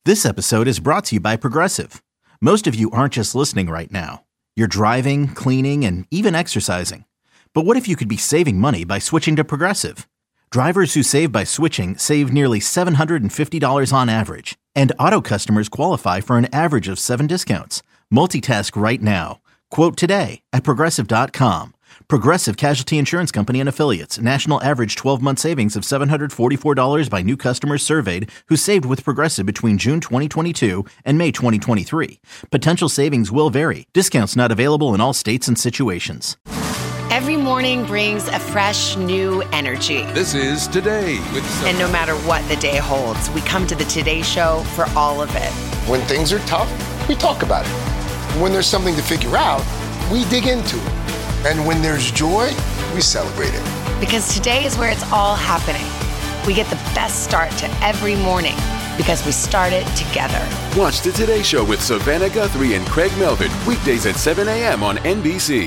This episode is brought to you by Progressive. Most of you aren't just listening right now. You're driving, cleaning, and even exercising. But what if you could be saving money by switching to Progressive? Drivers who save by switching save nearly $750 on average. And auto customers qualify for an average of 7 discounts. Multitask right now. Quote today at Progressive.com. Progressive Casualty Insurance Company and Affiliates. National average 12-month savings of $744 by new customers surveyed who saved with Progressive between June 2022 and May 2023. Potential savings will vary. Discounts not available in all states and situations. Every morning brings a fresh, new energy. This is Today with And no matter what the day holds, we come to the Today Show for all of it. When things are tough, we talk about it. When there's something to figure out, we dig into it. And when there's joy, we celebrate it. Because today is where it's all happening. We get the best start to every morning because we start it together. Watch the Today Show with Savannah Guthrie and Craig Melvin, weekdays at 7 a.m. on NBC.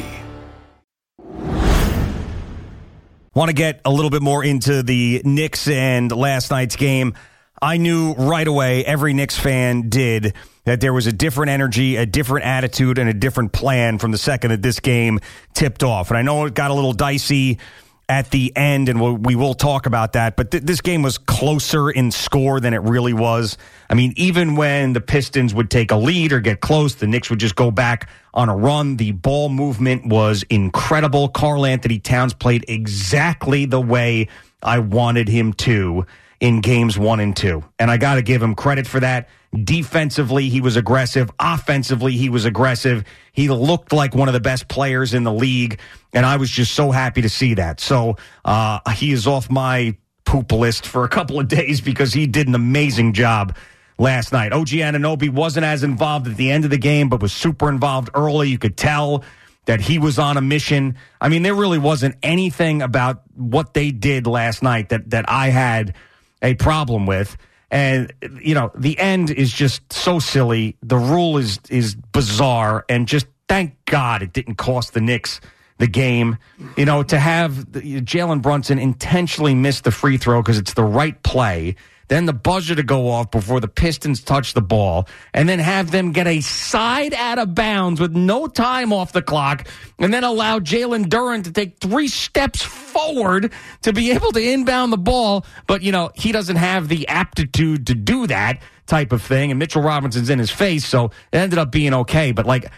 Want to get a little bit more into the Knicks and last night's game. I knew right away, every Knicks fan did, that there was a different energy, a different attitude, and a different plan from the second that this game tipped off. And I know it got a little dicey at the end, and we will talk about that. But this game was closer in score than it really was. I mean, even when the Pistons would take a lead or get close, the Knicks would just go back on a run. The ball movement was incredible. Karl Anthony Towns played exactly the way I wanted him to in games 1 and 2. And I got to give him credit for that. Defensively, he was aggressive. Offensively, he was aggressive. He looked like one of the best players in the league, and I was just so happy to see that. So he is off my poop list for a couple of days because he did an amazing job last night. OG Anunoby wasn't as involved at the end of the game, but was super involved early. You could tell that he was on a mission. I mean, there really wasn't anything about what they did last night that I had a problem with. And, you know, the end is just so silly. The rule is bizarre. And just thank God it didn't cost the Knicks the game. You know, to have Jalen Brunson intentionally miss the free throw because it's the right play, then the buzzer to go off before the Pistons touch the ball, and then have them get a side out of bounds with no time off the clock, and then allow Jalen Duren to take 3 steps forward to be able to inbound the ball. But, you know, he doesn't have the aptitude to do that type of thing, and Mitchell Robinson's in his face, so it ended up being okay. But, like,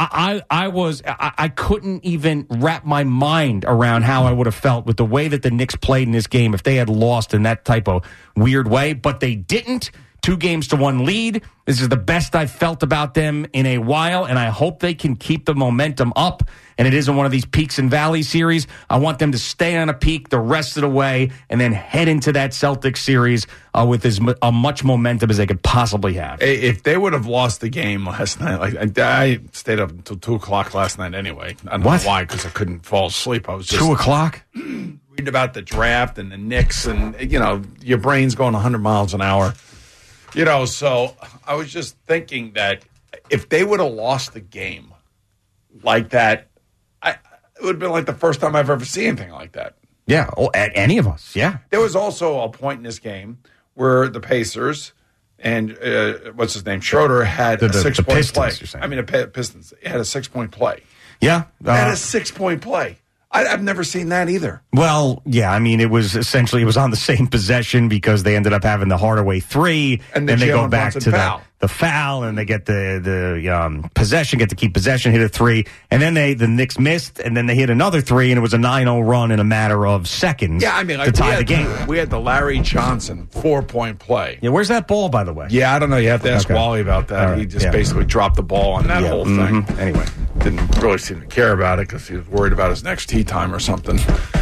I couldn't even wrap my mind around how I would have felt with the way that the Knicks played in this game if they had lost in that type of weird way, but they didn't. 2-1 lead. This is the best I've felt about them in a while, and I hope they can keep the momentum up, and it isn't one of these peaks and valleys series. I want them to stay on a peak the rest of the way and then head into that Celtics series with as much momentum as they could possibly have. If they would have lost the game last night, like I stayed up until 2 o'clock last night anyway. I don't know why, because I couldn't fall asleep. I was just 2 o'clock? reading about the draft and the Knicks, and, you know, your brain's going 100 miles an hour. You know, so I was just thinking that if they would have lost the game like that, it would have been like the first time I've ever seen anything like that. Yeah, at any of us, yeah. There was also a point in this game where the Pacers and, what's his name, Schroeder had a 6-point play. I mean, the Pistons had a 6-point play. Yeah. Had a 6-point play. I've never seen that either. Well, yeah, I mean, it was on the same possession because they ended up having the Hardaway 3, and then they go back to the foul, and they get the possession, get to keep possession, hit a 3, and then the Knicks missed, and then they hit another 3, and it was a 9-0 run in a matter of seconds. Yeah, I mean, to tie the game. We had the Larry Johnson 4-point play. Yeah, where's that ball, by the way? Yeah, I don't know. You have to ask Wally about that. Right. He just basically dropped the ball on that whole thing. Mm-hmm. Anyway, didn't really seem to care about it because he was worried about his next tee time or something.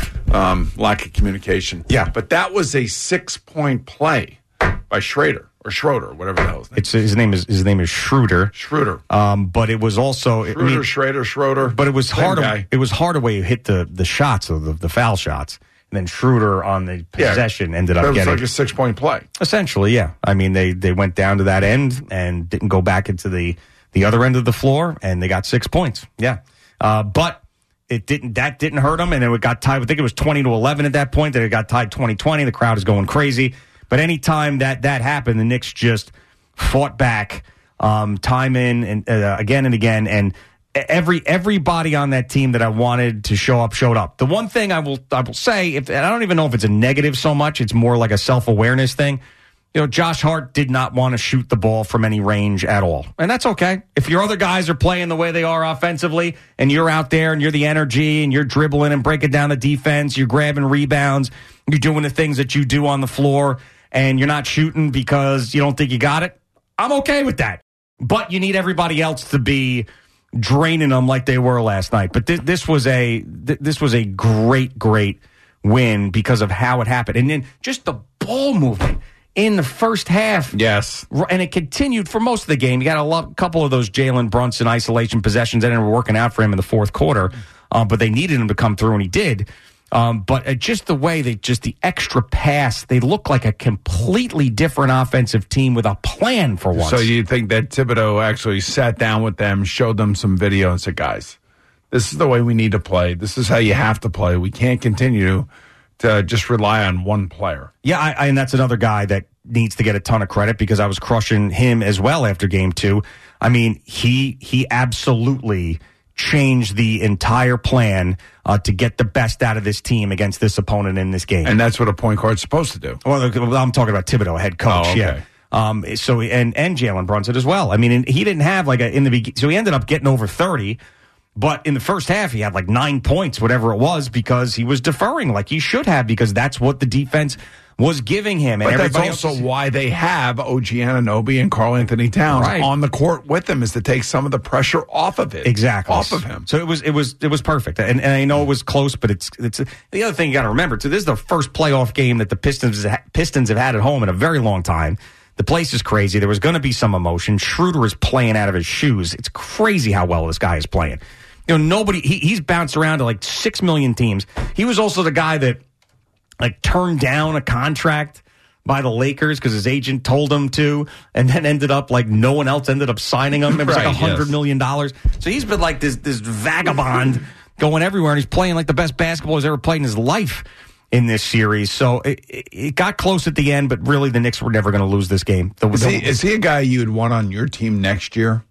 Lack of communication. Yeah. But that was a 6-point play by Schroeder, whatever the hell his name is. His name is Schroeder. Schroeder. But it was also Schroeder. But it was Hardaway. It was Hardaway who hit the shots of the foul shots, and then Schroeder on the possession ended up getting. It was like a 6-point play. Essentially, yeah. I mean, they went down to that end and didn't go back into the other end of the floor, and they got 6 points. Yeah. But that didn't hurt them, and it got tied. I think it was 20-11 at that point. That it got tied 20-20. The crowd is going crazy. But anytime that happened, the Knicks just fought back time in and again and again, and everybody on that team that I wanted to show up showed up. The one thing I will say, and I don't even know if it's a negative so much, it's more like a self-awareness thing. Josh Hart did not want to shoot the ball from any range at all. And that's okay. If your other guys are playing the way they are offensively and you're out there and you're the energy and you're dribbling and breaking down the defense, you're grabbing rebounds, you're doing the things that you do on the floor, and you're not shooting because you don't think you got it, I'm okay with that. But you need everybody else to be draining them like they were last night. But this was a great win because of how it happened. And then just the ball movement in the first half. Yes. And it continued for most of the game. You got a couple of those Jalen Brunson isolation possessions that ended up working out for him in the fourth quarter. But they needed him to come through, and he did. But just the way the extra pass, they look like a completely different offensive team with a plan for once. So you think that Thibodeau actually sat down with them, showed them some video, and said, guys, this is the way we need to play. This is how you have to play. We can't continue to just rely on one player. Yeah, and that's another guy that needs to get a ton of credit because I was crushing him as well after game 2. I mean, he absolutely changed the entire plan to get the best out of this team against this opponent in this game. And that's what a point guard's supposed to do. Well, I'm talking about Thibodeau, head coach. Oh, okay. Yeah. So and Jalen Brunson as well. I mean, he didn't have in the beginning, so he ended up getting over 30. But in the first half, he had 9 points, whatever it was, because he was deferring like he should have, because that's what the defense was giving him. And but that's also why they have OG Anunoby and Karl Anthony Towns on the court with them, is to take some of the pressure off of it. Exactly. Off of him. So it was perfect. And I know it was close, but it's the other thing you got to remember, too, this is the first playoff game that the Pistons have had at home in a very long time. The place is crazy. There was going to be some emotion. Schroeder is playing out of his shoes. It's crazy how well this guy is playing. He's bounced around to 6 million teams. He was also the guy that turned down a contract by the Lakers because his agent told him to, and then ended up no one else ended up signing him. It was $100 million. So he's been this vagabond going everywhere, and he's playing the best basketball he's ever played in his life in this series. So it got close at the end, but really the Knicks were never going to lose this game. Is he a guy you'd want on your team next year?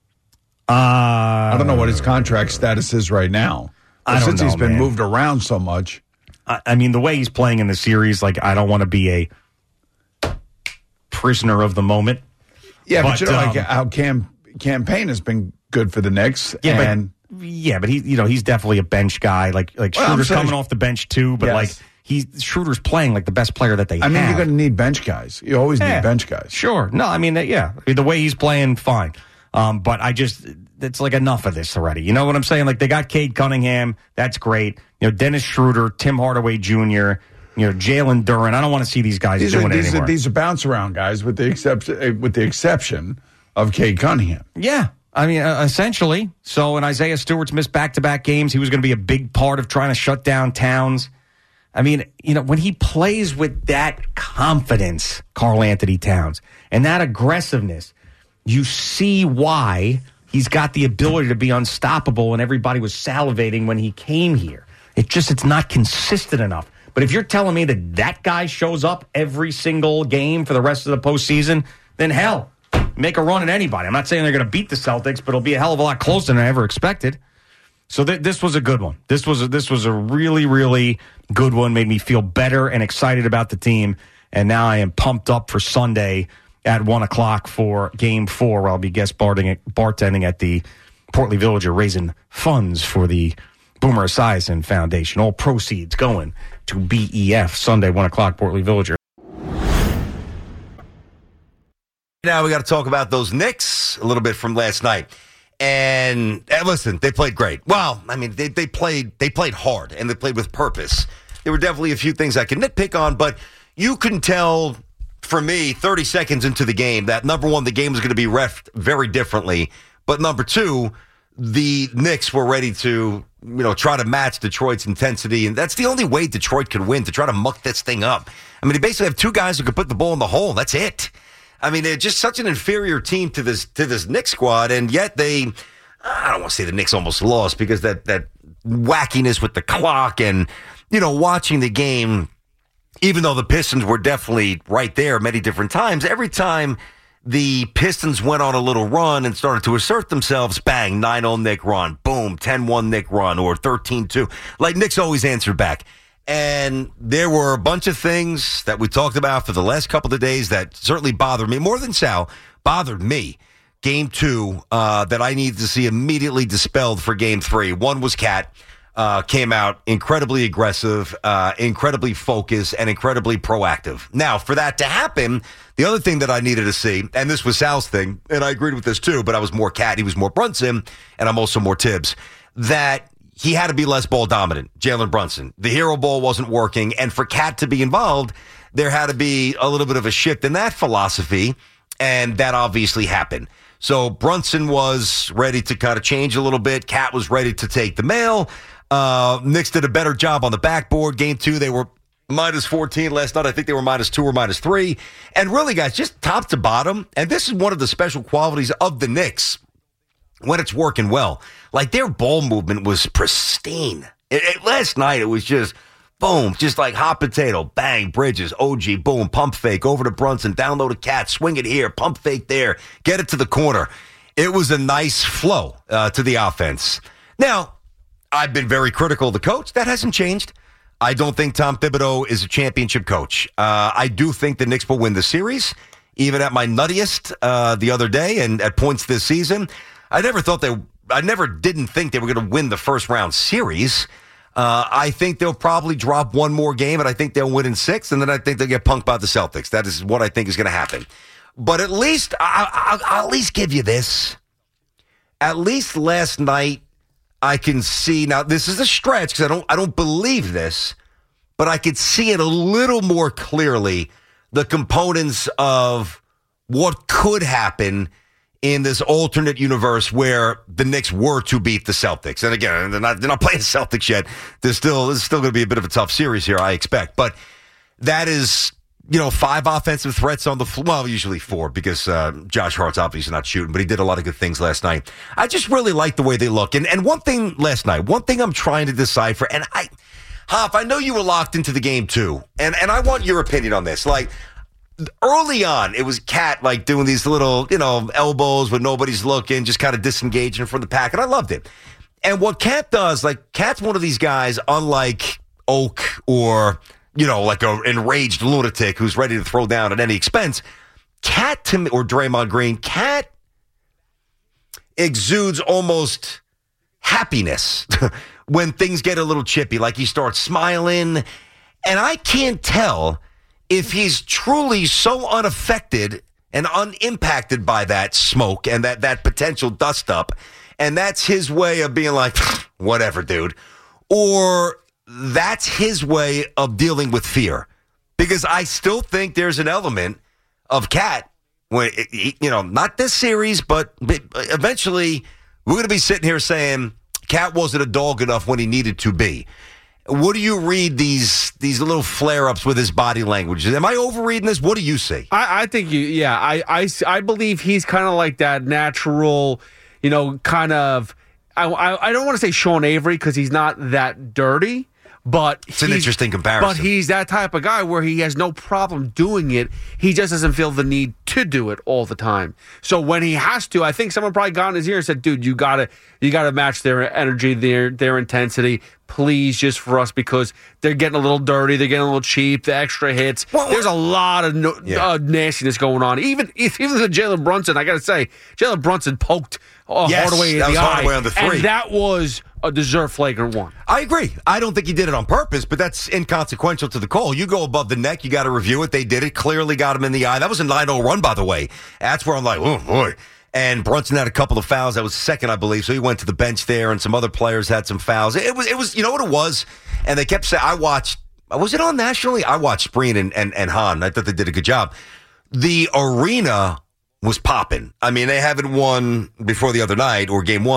I don't know what his contract status is right now. Since he's been moved around so much. I mean, the way he's playing in the series, I don't want to be a prisoner of the moment. Yeah, but how campaign has been good for the Knicks. Yeah, but he's definitely a bench guy. Schroeder's coming off the bench too, but yes. Schroeder's playing the best player that they have. I mean, you're going to need bench guys. You always need bench guys. Sure. No, I mean, the way he's playing, fine. But it's enough of this already. You know what I'm saying? They got Cade Cunningham. That's great. Dennis Schroeder, Tim Hardaway Jr., Jalen Duren. I don't want to see these guys doing it anymore. These are bounce around guys with the exception of Cade Cunningham. Yeah. I mean, essentially. So, and Isaiah Stewart's missed back-to-back games. He was going to be a big part of trying to shut down Towns. I mean, when he plays with that confidence, Karl Anthony Towns, and that aggressiveness, you see why he's got the ability to be unstoppable, and everybody was salivating when he came here. It's not consistent enough. But if you're telling me that guy shows up every single game for the rest of the postseason, then hell, make a run at anybody. I'm not saying they're going to beat the Celtics, but it'll be a hell of a lot closer than I ever expected. So this was a good one. This was a really, really good one. Made me feel better and excited about the team. And now I am pumped up for Sunday at 1 o'clock for Game 4, where I'll be guest bartending at the Portly Villager, raising funds for the Boomer Esiason Foundation. All proceeds going to BEF. Sunday, 1 o'clock, Portly Villager. Now we got to talk about those Knicks a little bit from last night. And listen, they played great. Well, I mean, they played hard, and they played with purpose. There were definitely a few things I can nitpick on, but you can tell, for me, 30 seconds into the game, that number one, the game was going to be reffed very differently. But number two, the Knicks were ready to, try to match Detroit's intensity. And that's the only way Detroit could win, to try to muck this thing up. I mean, they basically have two guys who could put the ball in the hole. That's it. I mean, they're just such an inferior team to this Knicks squad. And yet I don't want to say the Knicks almost lost, because that wackiness with the clock and, watching the game, even though the Pistons were definitely right there many different times, every time the Pistons went on a little run and started to assert themselves. Bang, 9-0 Knick run. Boom, 10-1 Knick run, or 13-2. Like, Knicks always answered back. And there were a bunch of things that we talked about for the last couple of days that certainly bothered me, more than Sal, bothered me. Game 2 that I needed to see immediately dispelled for Game 3. One was Cat. Came out incredibly aggressive, incredibly focused, and incredibly proactive. Now, for that to happen, the other thing that I needed to see, and this was Sal's thing, and I agreed with this too, but I was more Cat, he was more Brunson, and I'm also more Tibbs, that he had to be less ball dominant, Jalen Brunson. The hero ball wasn't working, and for Cat to be involved, there had to be a little bit of a shift in that philosophy, and that obviously happened. So Brunson was ready to kind of change a little bit. Cat was ready to take the mail. Knicks did a better job on the backboard. Game 2, they were minus 14 last night. I think they were minus 2 or minus 3. And really, guys, just top to bottom, and this is one of the special qualities of the Knicks when it's working well. Like, their ball movement was pristine. Last night, it was just boom, just like hot potato, bang, Bridges, OG, boom, pump fake, over to Brunson, down low to Cat, swing it here, pump fake there, get it to the corner. It was a nice flow to the offense. Now, I've been very critical of the coach. That hasn't changed. I don't think Tom Thibodeau is a championship coach. I do think the Knicks will win the series, even at my nuttiest the other day and at points this season. I never didn't think they were going to win the first round series. I think they'll probably drop one more game, and I think they'll win in 6, and then I think they'll get punked by the Celtics. That is what I think is going to happen. But at least, I'll at least give you this. At least last night, I can see, now this is a stretch because I don't believe this, but I could see it a little more clearly, the components of what could happen in this alternate universe where the Knicks were to beat the Celtics. And again, they're not playing the Celtics yet. This is still going to be a bit of a tough series here, I expect. But that is, 5 offensive threats on the floor. Well, usually 4 because Josh Hart's obviously not shooting, but he did a lot of good things last night. I just really like the way they look. And one thing last night, one thing I'm trying to decipher, and Hop, I know you were locked into the game too, and I want your opinion on this. Like, early on, it was Cat like doing these little, elbows when nobody's looking, just kind of disengaging from the pack, and I loved it. And what Cat does, like, Cat's one of these guys, unlike Oak or, like an enraged lunatic who's ready to throw down at any expense. Cat, to me, or Draymond Green, Cat exudes almost happiness when things get a little chippy, like he starts smiling, and I can't tell if he's truly so unaffected and unimpacted by that smoke and that potential dust up, and that's his way of being like, whatever, dude, or that's his way of dealing with fear. Because I still think there's an element of Cat, when not this series, but eventually we're going to be sitting here saying Cat wasn't a dog enough when he needed to be. What do you read these little flare-ups with his body language? Am I overreading this? What do you see? I think I believe he's kind of like that natural, kind of, I don't want to say Sean Avery because he's not that dirty, but it's an interesting comparison. But he's that type of guy where he has no problem doing it. He just doesn't feel the need to do it all the time. So when he has to, I think someone probably got in his ear and said, dude, you gotta match their energy, their intensity, please, just for us, because they're getting a little dirty, they're getting a little cheap, the extra hits. There's a lot of nastiness going on. Even the Jalen Brunson, I gotta say, Jalen Brunson poked Hardaway in the eye. Hardaway on the 3. And that was a deserved flagrant 1. I agree. I don't think he did it on purpose, but that's inconsequential to the call. You go above the neck, you got to review it. They did it. Clearly got him in the eye. That was a 9-0 run, by the way. That's where I'm like, oh, boy. And Brunson had a couple of fouls. That was second, I believe. So he went to the bench there, and some other players had some fouls. It was, you know what it was? And they kept saying, was it on nationally? I watched Spreen and Hahn. I thought they did a good job. The arena was popping. I mean, they haven't won before the other night, or game 2.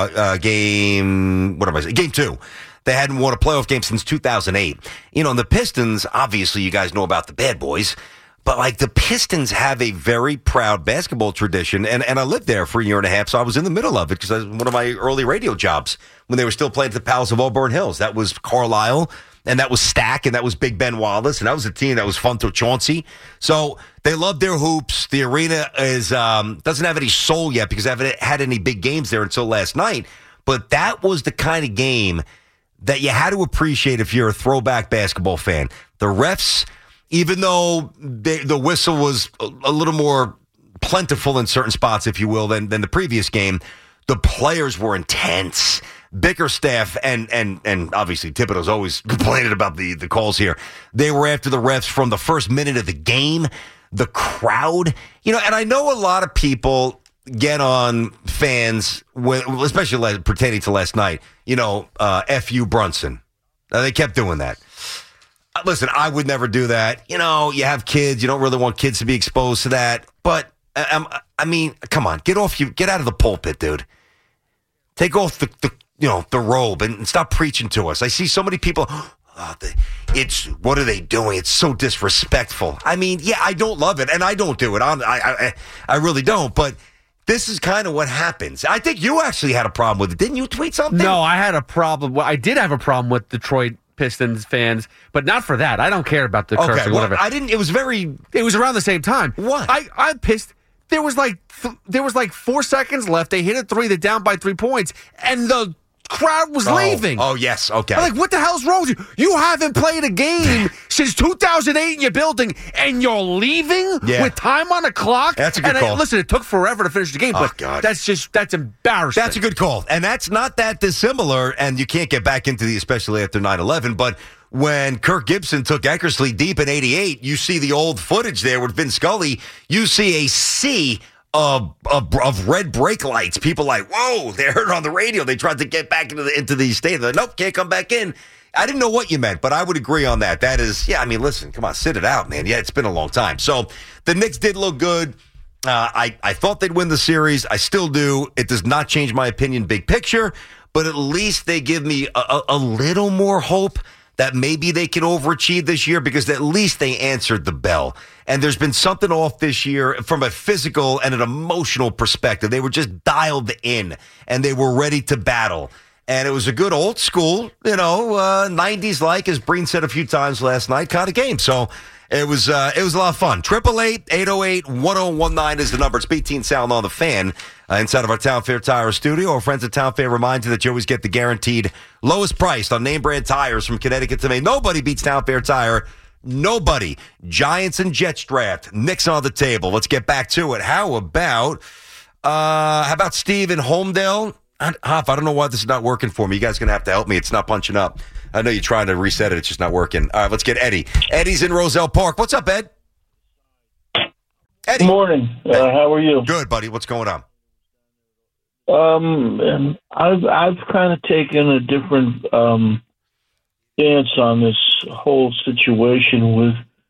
They hadn't won a playoff game since 2008. And the Pistons, obviously you guys know about the bad boys, But, like, the Pistons have a very proud basketball tradition, and I lived there for a year and a half, so I was in the middle of it because that was one of my early radio jobs when they were still playing at the Palace of Auburn Hills. That was Carlisle, and that was Stack, and that was Big Ben Wallace, and that was a team that was fun to Chauncey. So they love their hoops. The arena is doesn't have any soul yet because I haven't had any big games there until last night, but that was the kind of game that you had to appreciate if you're a throwback basketball fan. The refs, even though the whistle was a little more plentiful in certain spots, if you will, than the previous game, the players were intense. Bickerstaff and obviously Thibodeau's always complaining about the calls here. They were after the refs from the first minute of the game. The crowd, and I know a lot of people get on fans, especially pertaining to last night, F.U. Brunson. They kept doing that. Listen, I would never do that. You have kids. You don't really want kids to be exposed to that. But, I mean, come on. Get out of the pulpit, dude. Take off the robe and stop preaching to us. I see so many people, what are they doing? It's so disrespectful. I mean, yeah, I don't love it, and I don't do it. I really don't, but this is kind of what happens. I think you actually had a problem with it. Didn't you tweet something? No, I had a problem. Well, I did have a problem with Detroit Pistons fans, but not for that. I don't care about the cursing. Whatever. I didn't. It was around the same time. What? I'm pissed. There was like 4 seconds left. They hit a three. They're down by 3 points, and the crowd was leaving. Oh, yes. Okay. I'm like, what the hell's wrong with you? You haven't played a game since 2008 in your building, and you're leaving with time on the clock? That's a good call. Listen, it took forever to finish the game, but God. that's embarrassing. That's a good call. And that's not that dissimilar, and you can't get back into the, especially after 9/11, but when Kirk Gibson took Eckersley deep in 88, you see the old footage there with Vin Scully, you see a sea of red brake lights. People like, whoa, they heard it on the radio. They tried to get back into the stadium. They're like, nope, can't come back in. I didn't know what you meant, but I would agree on that. That is, listen, come on, sit it out, man. Yeah, it's been a long time. So the Knicks did look good. I thought they'd win the series. I still do. It does not change my opinion big picture, but at least they give me a little more hope that maybe they can overachieve this year because at least they answered the bell. And there's been something off this year from a physical and an emotional perspective. They were just dialed in, and they were ready to battle. And it was a good old school, 90s like, as Breen said a few times last night, kind of game. So it was a lot of fun. 888-808-1019 is the number. It's BT and Sound on the Fan inside of our Town Fair Tire studio. Our friends at Town Fair remind you that you always get the guaranteed lowest price on name brand tires from Connecticut to Maine. Nobody beats Town Fair Tire. Nobody. Giants and Jets draft. Knicks on the table. Let's get back to it. How about Steve in Homedale? Huff, I don't know why this is not working for me. You guys are going to have to help me. It's not punching up. I know you're trying to reset it. It's just not working. All right, let's get Eddie. Eddie's in Roselle Park. What's up, Ed? Eddie. Good morning. How are you? Good, buddy. What's going on? I've kind of taken a different stance on this whole situation with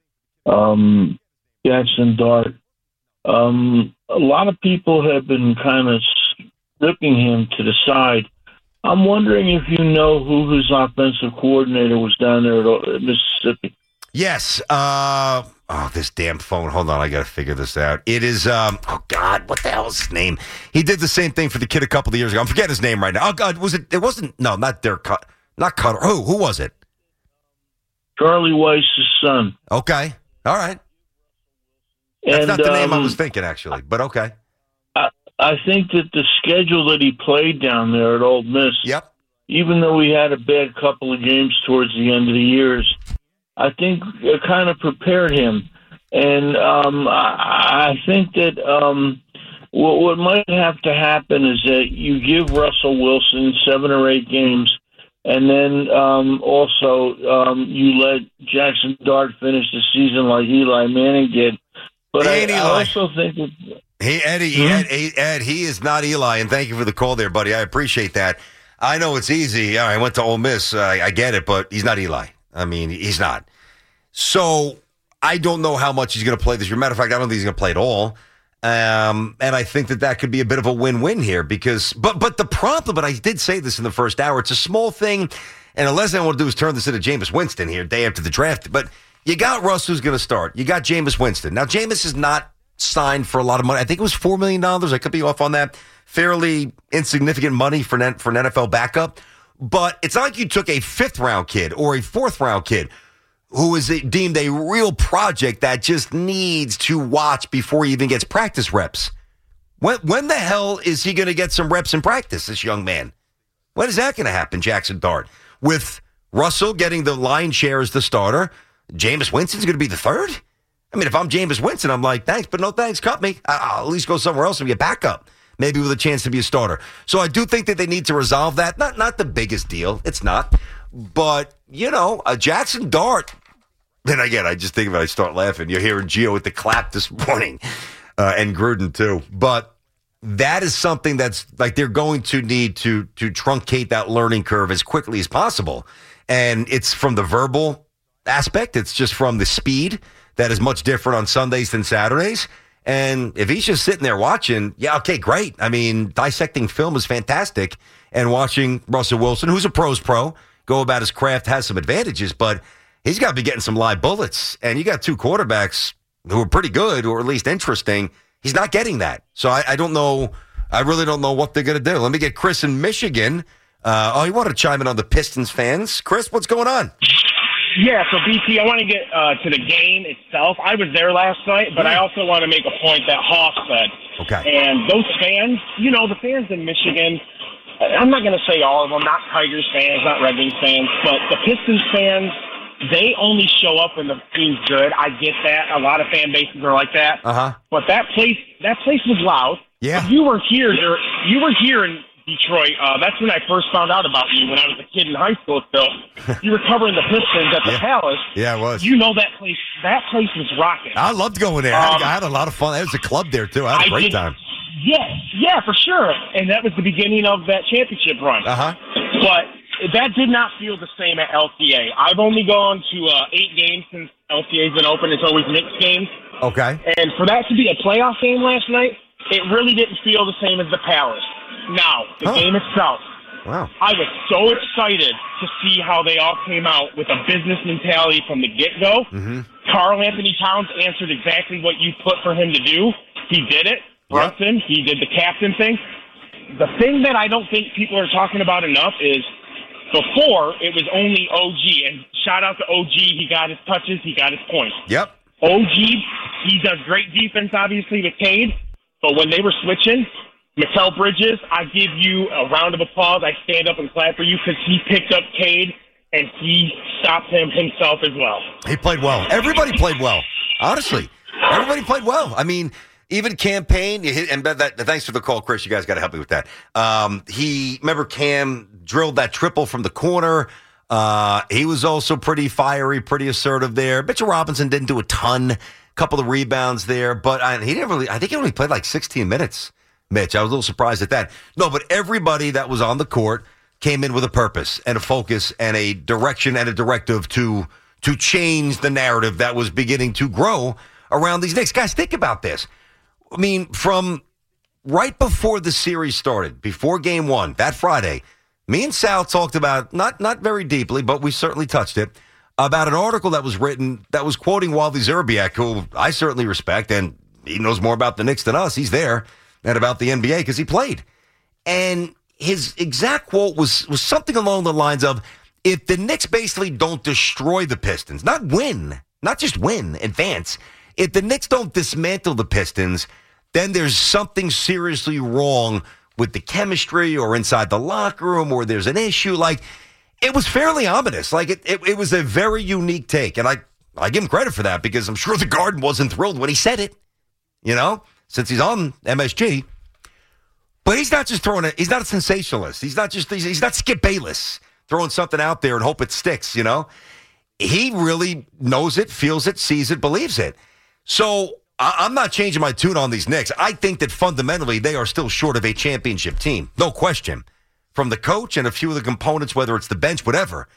Jackson Dart. A lot of people have been kind of stripping him to the side. I'm wondering if you know who his offensive coordinator was down there at Mississippi. Yes. This damn phone. Hold on. I got to figure this out. It is, God, what the hell is his name? He did the same thing for the kid a couple of years ago. I'm forgetting his name right now. Oh, God, it wasn't, no, not Derek, not Cutter. Who was it? Charlie Weiss's son. Okay. All right. That's not the name I was thinking, actually, but okay. I think that the schedule that he played down there at Ole Miss, even though he had a bad couple of games towards the end of the years, I think it kind of prepared him. And I think that what might have to happen is that you give Russell Wilson 7 or 8 games, and then also you let Jackson Dart finish the season like Eli Manning did. But I also think that... Hey, Eddie, Ed, he is not Eli, and thank you for the call there, buddy. I appreciate that. I know it's easy. I went to Ole Miss. I get it, but he's not Eli. I mean, he's not. So I don't know how much he's going to play this year. Matter of fact, I don't think he's going to play at all. And I think that could be a bit of a win-win here because, but the problem, but I did say this in the first hour, it's a small thing, and the last thing I want to do is turn this into Jameis Winston here, day after the draft, but You got Russ who's going to start. You got Jameis Winston. Now, Jameis is not signed for a lot of money. I think it was $4 million. I could be off on that. Fairly insignificant money for an NFL backup. But it's not like you took a 5th-round kid or a 4th-round kid who is deemed a real project that just needs to watch before he even gets practice reps. When the hell is he going to get some reps in practice, this young man? When is that going to happen, Jackson Dart? With Russell getting the lion's share as the starter, Jameis Winston's going to be the 3rd? I mean, if I'm Jameis Winston, I'm like, thanks, but no thanks, cut me. I'll at least go somewhere else and be a backup, maybe with a chance to be a starter. So I do think that they need to resolve that. Not the biggest deal. It's not. But, Jackson Dart, then again, I just think of it, I start laughing. You're hearing Gio with the clap this morning, and Gruden too. But that is something that's like they're going to need to truncate that learning curve as quickly as possible. And it's from the verbal aspect. It's just from the speed that is much different on Sundays than Saturdays. And if he's just sitting there watching, yeah, okay, great. I mean, dissecting film is fantastic. And watching Russell Wilson, who's a pro's pro, go about his craft has some advantages, but he's got to be getting some live bullets. And you got 2 quarterbacks who are pretty good, or at least interesting. He's not getting that. So I don't know. I really don't know what they're going to do. Let me get Chris in Michigan. You want to chime in on the Pistons fans. Chris, what's going on? Yeah, so BT, I want to get to the game itself. I was there last night, but I also want to make a point that Hoff said. Okay. And those fans, the fans in Michigan, I'm not going to say all of them, not Tigers fans, not Red Wings fans, but the Pistons fans, they only show up when the team's good. I get that. A lot of fan bases are like that. Uh-huh. But that place was loud. Yeah. You were here in Detroit. That's when I first found out about you when I was a kid in high school still. You were covering the Pistons at the Palace. Yeah, it was. That place. That place was rocking. I loved going there. I had a lot of fun. It was a club there, too. I had a great time. Yeah, for sure. And that was the beginning of that championship run. Uh-huh. But that did not feel the same at LCA. I've only gone to 8 games since LCA's been open. It's always mixed games. Okay. And for that to be a playoff game last night, it really didn't feel the same as the Palace. Now, the game itself. Wow. I was so excited to see how they all came out with a business mentality from the get-go. Mm-hmm. Karl Anthony Towns answered exactly what you put for him to do. He did it. Brunson, he did the captain thing. The thing that I don't think people are talking about enough is before it was only OG. And shout out to OG. He got his touches. He got his points. Yep. OG, he does great defense, obviously, with Cade. But when they were switching, Mikal Bridges, I give you a round of applause. I stand up and clap for you because he picked up Cade and he stopped him himself as well. He played well. Everybody played well. Honestly, everybody played well. I mean, even Campaign, and thanks for the call, Chris. You guys got to help me with that. Remember Cam drilled that triple from the corner. He was also pretty fiery, pretty assertive there. Mitchell Robinson didn't do a ton, couple of rebounds there, but he didn't really. I think he only played like 16 minutes. Mitch, I was a little surprised at that. No, but everybody that was on the court came in with a purpose and a focus and a direction and a directive to change the narrative that was beginning to grow around these Knicks. Guys, think about this. I mean, from right before the series started, before game 1, that Friday, me and Sal talked about, not very deeply, but we certainly touched it, about an article that was written that was quoting Wally Szczerbiak, who I certainly respect, and he knows more about the Knicks than us. He's there. And about the NBA because he played. And his exact quote was something along the lines of, if the Knicks basically don't destroy the Pistons, not win, not just win, advance, if the Knicks don't dismantle the Pistons, then there's something seriously wrong with the chemistry or inside the locker room, or there's an issue. Like, it was fairly ominous. Like, it was a very unique take. And I give him credit for that because I'm sure the Garden wasn't thrilled when he said it, since he's on MSG. But he's not just he's not a sensationalist. He's not Skip Bayless throwing something out there and hope it sticks, He really knows it, feels it, sees it, believes it. So I'm not changing my tune on these Knicks. I think that fundamentally they are still short of a championship team. No question. From the coach and a few of the components, whether it's the bench, whatever.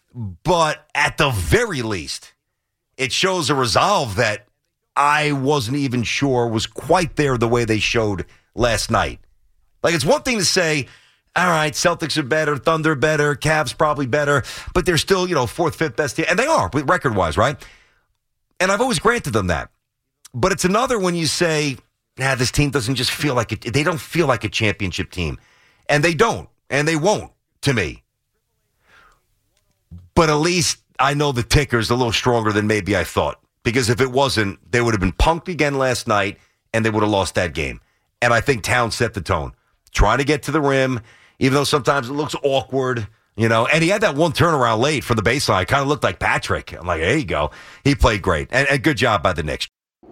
But at the very least, it shows a resolve that I wasn't even sure was quite there the way they showed last night. Like, it's one thing to say, all right, Celtics are better, Thunder better, Cavs probably better, but they're still, 4th, 5th best team. And they are, record-wise, right? And I've always granted them that. But it's another when you say, this team doesn't just feel like it. They don't feel like a championship team. And they don't. And they won't, to me. But at least I know the ticker's a little stronger than maybe I thought. Because if it wasn't, they would have been punked again last night, and they would have lost that game. And I think Towns set the tone. Trying to get to the rim, even though sometimes it looks awkward, And he had that one turnaround late from the baseline. Kind of looked like Patrick. I'm like, there you go. He played great. And good job by the Knicks.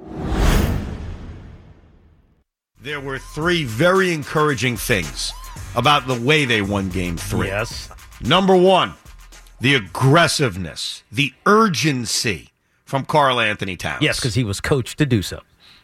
There were 3 very encouraging things about the way they won Game 3. Yes. Number 1, the aggressiveness, the urgency from Karl Anthony Towns. Yes, because he was coached to do so.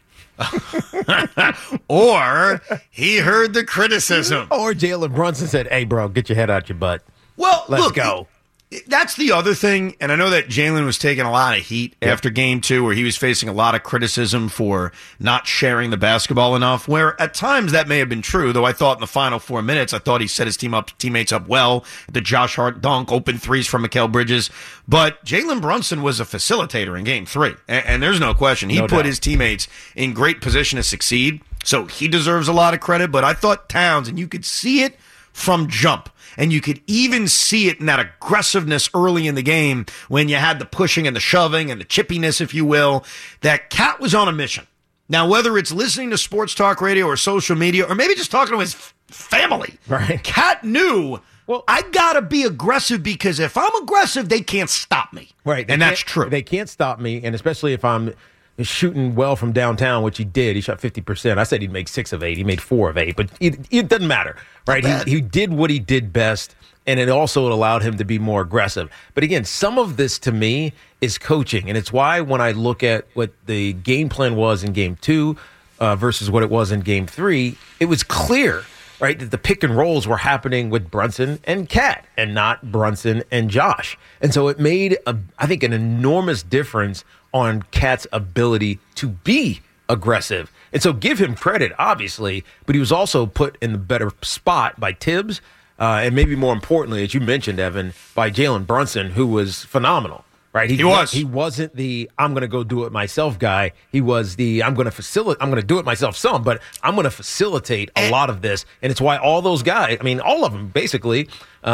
Or he heard the criticism. Or Jalen Brunson said, hey, bro, get your head out your butt. Well, let's look, go. That's the other thing, and I know that Jalen was taking a lot of heat after Game 2, where he was facing a lot of criticism for not sharing the basketball enough, where at times that may have been true, though I thought in the final 4 minutes, I thought he set his teammates up well. The Josh Hart dunk, open threes from Mikal Bridges. But Jalen Brunson was a facilitator in Game 3, and there's no question. He put his teammates in great position to succeed, so he deserves a lot of credit. But I thought Towns, and you could see it from jump. And you could even see it in that aggressiveness early in the game when you had the pushing and the shoving and the chippiness, if you will, that Cat was on a mission. Now, whether it's listening to sports talk radio or social media or maybe just talking to his family, right? Cat knew, I got to be aggressive because if I'm aggressive, they can't stop me. Right. And that's true. They can't stop me, and especially if I'm shooting well from downtown, which he did. He shot 50%. I said he'd make 6 of 8. He made 4 of 8, but it doesn't matter, right? He did what he did best, and it also allowed him to be more aggressive. But again, some of this to me is coaching, and it's why when I look at what the game plan was in Game 2 versus what it was in Game 3, it was clear, right, that the pick and rolls were happening with Brunson and Cat and not Brunson and Josh. And so it made, I think, an enormous difference on Cat's ability to be aggressive. And so give him credit, obviously, but he was also put in the better spot by Tibbs, and maybe more importantly, as you mentioned, Evan, by Jalen Brunson, who was phenomenal, right? He wasn't the I'm going to go do it myself guy. He was the I'm going to do it myself some, but I'm going to facilitate a lot of this. And it's why all those guys, I mean, all of them basically,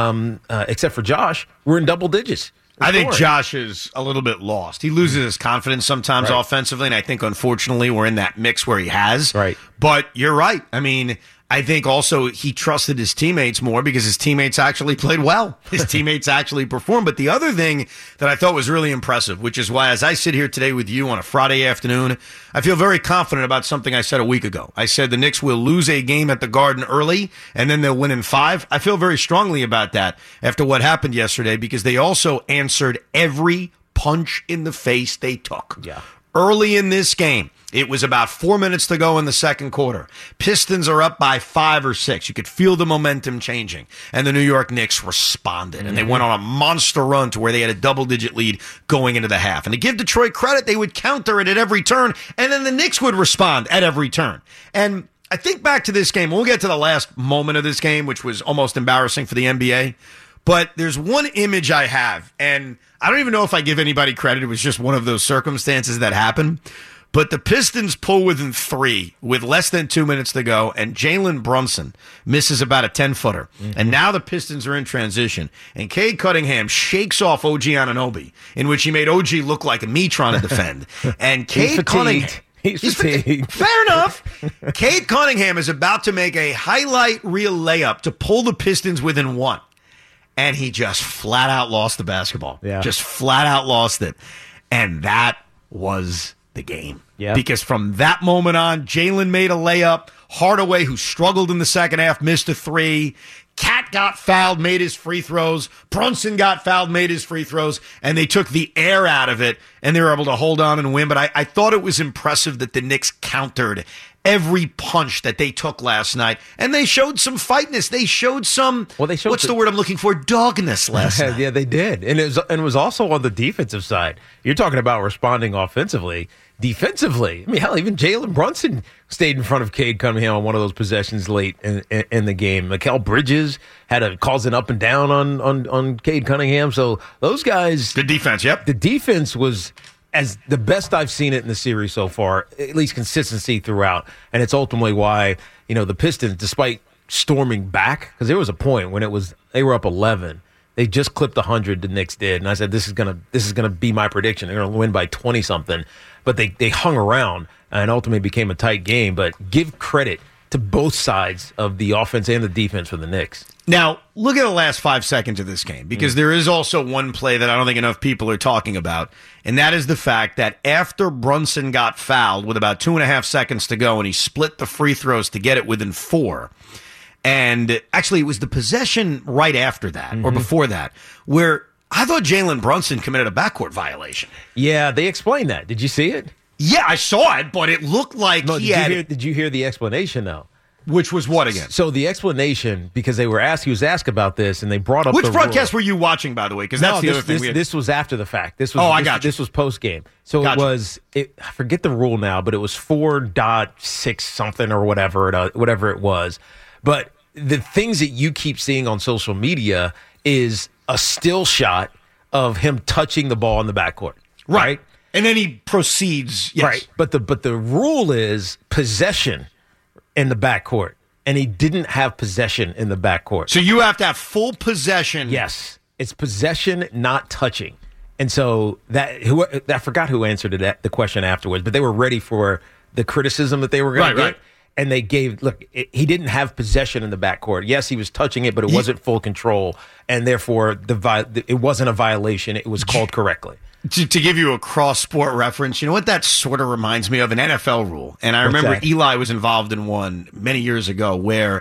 except for Josh, were in double digits. I think Josh is a little bit lost. He loses his confidence sometimes offensively, and I think, unfortunately, we're in that mix where he has. Right. But you're right. I mean, I think also he trusted his teammates more because his teammates actually played well. His teammates actually performed. But the other thing that I thought was really impressive, which is why as I sit here today with you on a Friday afternoon, I feel very confident about something I said a week ago. I said the Knicks will lose a game at the Garden early, and then they'll win in 5. I feel very strongly about that after what happened yesterday because they also answered every punch in the face they took. Yeah. Early in this game, it was about 4 minutes to go in the second quarter. Pistons are up by 5 or 6. You could feel the momentum changing. And the New York Knicks responded. And they went on a monster run to where they had a double-digit lead going into the half. And to give Detroit credit, they would counter it at every turn. And then the Knicks would respond at every turn. And I think back to this game. We'll get to the last moment of this game, which was almost embarrassing for the NBA. But there's one image I have. And I don't even know if I give anybody credit. It was just one of those circumstances that happened. But the Pistons pull within 3 with less than 2 minutes to go, and Jalen Brunson misses about a 10-footer. And now the Pistons are in transition, and Cade Cunningham shakes off OG Anunoby, in which he made OG look like me trying to defend. And Cade Cunningham... He's fatigued. Fair enough. Cade Cunningham is about to make a highlight reel layup to pull the Pistons within 1. And he just flat out lost the basketball. Yeah. Just flat out lost it. And that was the game. Yeah. Because from that moment on, Jalen made a layup. Hardaway, who struggled in the second half, missed a 3. Cat got fouled, made his free throws. Brunson got fouled, made his free throws. And they took the air out of it, and they were able to hold on and win. But I thought it was impressive that the Knicks countered every punch that they took last night. And they showed some fightness. They showed some, what's the word I'm looking for? Dogness last night. Yeah, they did. And it was also on the defensive side. You're talking about responding offensively. Defensively, I mean, hell, even Jalen Brunson stayed in front of Cade Cunningham on one of those possessions late in the game. Mikal Bridges calls an up and down on Cade Cunningham. So those guys, the defense, yep, the defense was as the best I've seen it in the series so far, at least consistency throughout. And it's ultimately why, the Pistons, despite storming back, because there was a point when they were up 11. They just clipped 100, the Knicks did. And I said, this is gonna be my prediction. They're going to win by 20-something. But they hung around and ultimately became a tight game. But give credit to both sides of the offense and the defense for the Knicks. Now, look at the last 5 seconds of this game, because there is also one play that I don't think enough people are talking about, and that is the fact that after Brunson got fouled with about 2.5 seconds to go, and he split the free throws to get it within 4, and actually it was the possession right after that, or before that, where I thought Jalen Brunson committed a backcourt violation. Yeah, they explained that. Did you see it? Yeah, I saw it, but it looked like Did you hear the explanation, though? Which was what again? So the explanation, because he was asked about this, and they brought up which the broadcast rule. were you watching, by the way? Because that's the other thing. This was after the fact. This was I got you. This was post game. So Gotcha. it was. I forget the rule now, but it was 4.6 something or whatever it was. But the things that you keep seeing on social media is a still shot of him touching the ball in the backcourt, right? And then he proceeds, yes. Right. But the rule is possession in the backcourt, and he didn't have possession in the backcourt. So you have to have full possession. Yes. It's possession, not touching. And so I forgot who answered the question afterwards, but they were ready for the criticism that they were going to get. Right. And they he didn't have possession in the backcourt. Yes, he was touching it, but it wasn't full control, and therefore it wasn't a violation. It was called correctly. To give you a cross-sport reference, you know what that sort of reminds me of? An NFL rule. And I remember Eli was involved in one many years ago where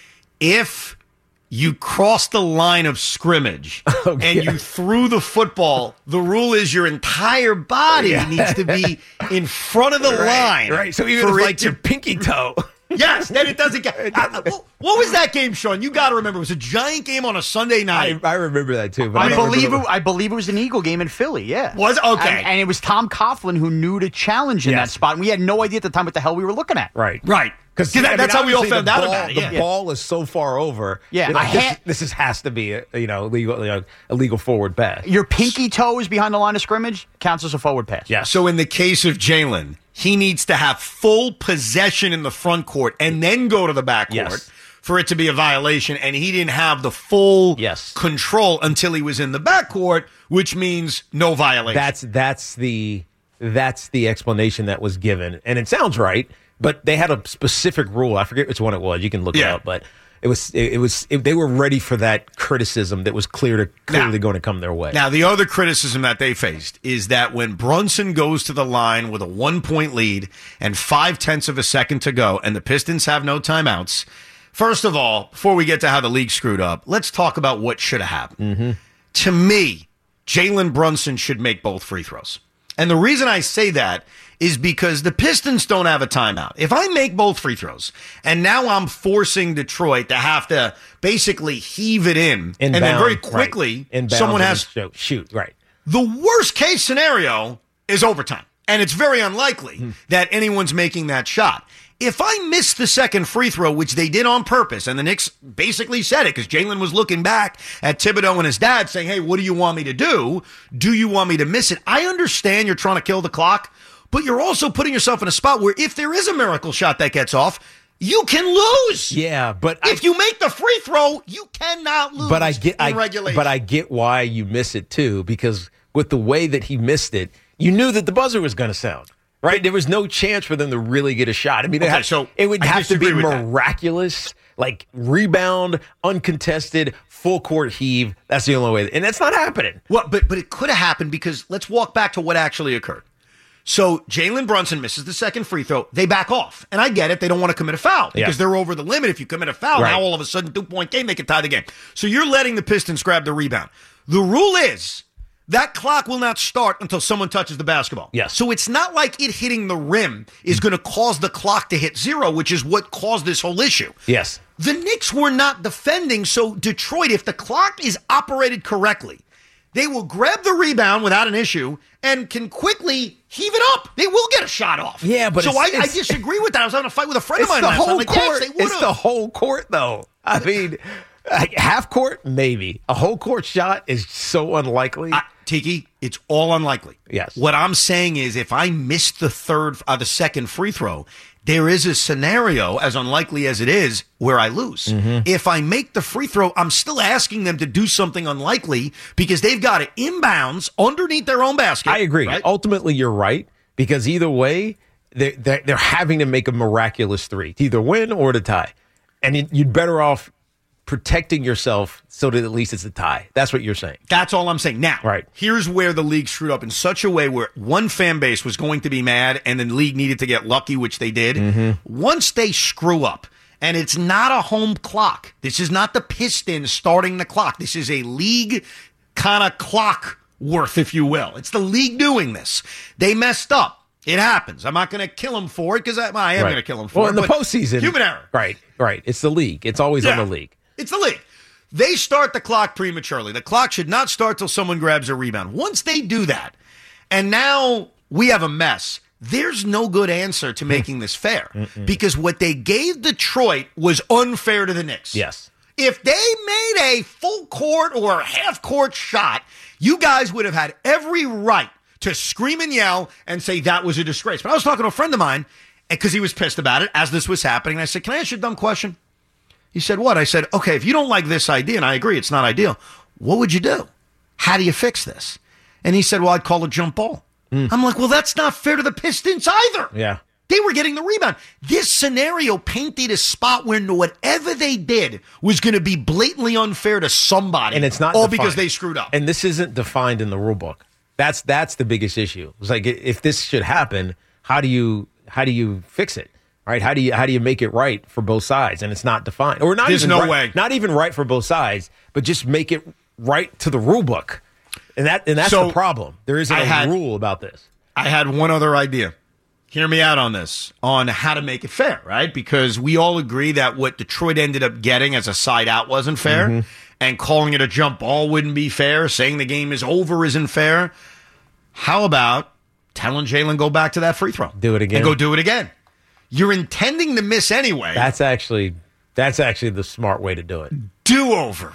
if you cross the line of scrimmage and you threw the football, the rule is your entire body needs to be in front of the line. Right, so even if your pinky toe. Yes, then it doesn't get. What was that game, Sean? You got to remember. It was a giant game on a Sunday night. I remember that too. But I believe it was an Eagle game in Philly. Yeah, was okay, and it was Tom Coughlin who knew to challenge in that spot, and we had no idea at the time what the hell we were looking at. Right. Because that's how we all found out about it. The ball is so far over. Yeah, this has to be a legal forward pass. Your pinky toe is behind the line of scrimmage, counts as a forward pass. Yeah. So in the case of Jalen, he needs to have full possession in the front court and then go to the back court for it to be a violation. And he didn't have the full control until he was in the back court, which means no violation. That's the explanation that was given, and it sounds right. But they had a specific rule. I forget which one it was. You can look it up, but they were ready for that criticism that was clearly going to come their way. Now, the other criticism that they faced is that when Brunson goes to the line with a 1-point lead and 0.5 of a second to go, and the Pistons have no timeouts, first of all, before we get to how the league screwed up, let's talk about what should have happened. To me, Jalen Brunson should make both free throws. And the reason I say that is because the Pistons don't have a timeout. If I make both free throws, and now I'm forcing Detroit to have to basically heave it in and then very quickly someone has to shoot. Right. The worst case scenario is overtime. And it's very unlikely that anyone's making that shot. If I miss the second free throw, which they did on purpose, and the Knicks basically said it because Jalen was looking back at Thibodeau and his dad saying, hey, what do you want me to do? Do you want me to miss it? I understand you're trying to kill the clock, but you're also putting yourself in a spot where if there is a miracle shot that gets off, you can lose. Yeah, but if you make the free throw, you cannot lose in regulation. But I get why you miss it too, because with the way that he missed it, you knew that the buzzer was going to sound. Right? There was no chance for them to really get a shot. I mean, it would have to be miraculous, like rebound, uncontested, full court heave. That's the only way. And that's not happening. Well, but it could have happened because let's walk back to what actually occurred. So Jalen Brunson misses the second free throw. They back off. And I get it. They don't want to commit a foul because they're over the limit. If you commit a foul, now all of a sudden, 2-point game, they can tie the game. So you're letting the Pistons grab the rebound. The rule is that clock will not start until someone touches the basketball. Yes. So it's not like it hitting the rim is going to cause the clock to hit 0, which is what caused this whole issue. Yes. The Knicks were not defending, so Detroit, if the clock is operated correctly, they will grab the rebound without an issue and can quickly heave it up. They will get a shot off. Yeah, but I disagree with that. I was having a fight with a friend of mine last night. Whole court. It's the whole court, though. I mean, half court, maybe. A whole court shot is so unlikely. Tiki, it's all unlikely. Yes. What I'm saying is if I miss the second free throw, there is a scenario, as unlikely as it is, where I lose. If I make the free throw, I'm still asking them to do something unlikely because they've got it inbounds underneath their own basket. I agree. Right? Ultimately, you're right, because either way, they're having to make a miraculous three to either win or to tie. And you'd better off protecting yourself so that at least it's a tie. That's what you're saying. That's all I'm saying. Now, right. Here's where the league screwed up in such a way where one fan base was going to be mad and the league needed to get lucky, which they did. Once they screw up, and it's not a home clock. This is not the Pistons starting the clock. This is a league kind of clock worth, if you will. It's the league doing this. They messed up. It happens. I'm not going to kill them for it because I am going to kill them for it. Well, in the postseason. Human error. Right. It's the league. It's always on the league. It's the league. They start the clock prematurely. The clock should not start till someone grabs a rebound. Once they do that, and now we have a mess, there's no good answer to making this fair because what they gave Detroit was unfair to the Knicks. Yes. If they made a full court or half court shot, you guys would have had every right to scream and yell and say that was a disgrace. But I was talking to a friend of mine because he was pissed about it as this was happening. And I said, can I ask you a dumb question? He said, what? I said, okay, if you don't like this idea, and I agree, it's not ideal, what would you do? How do you fix this? And he said, well, I'd call a jump ball. I'm like, well, that's not fair to the Pistons either. Yeah. They were getting the rebound. This scenario painted a spot where whatever they did was going to be blatantly unfair to somebody. And it's not all defined. because they screwed up. And this isn't defined in the rule book. That's the biggest issue. It's like, if this should happen, how do you fix it? Right? How do you make it right for both sides? And it's not defined, or not. There's even no right, way. Not even right for both sides, but just make it right to the rule book. And that's the problem. There isn't a rule about this. I had one other idea. Hear me out on this, on how to make it fair, right? Because we all agree that what Detroit ended up getting as a side out wasn't fair, and calling it a jump ball wouldn't be fair. Saying the game is over isn't fair. How about telling Jalen go back to that free throw? Do it again. And go do it again. You're intending to miss anyway. That's actually the smart way to do it. Do-over.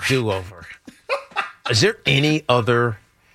Is there any other?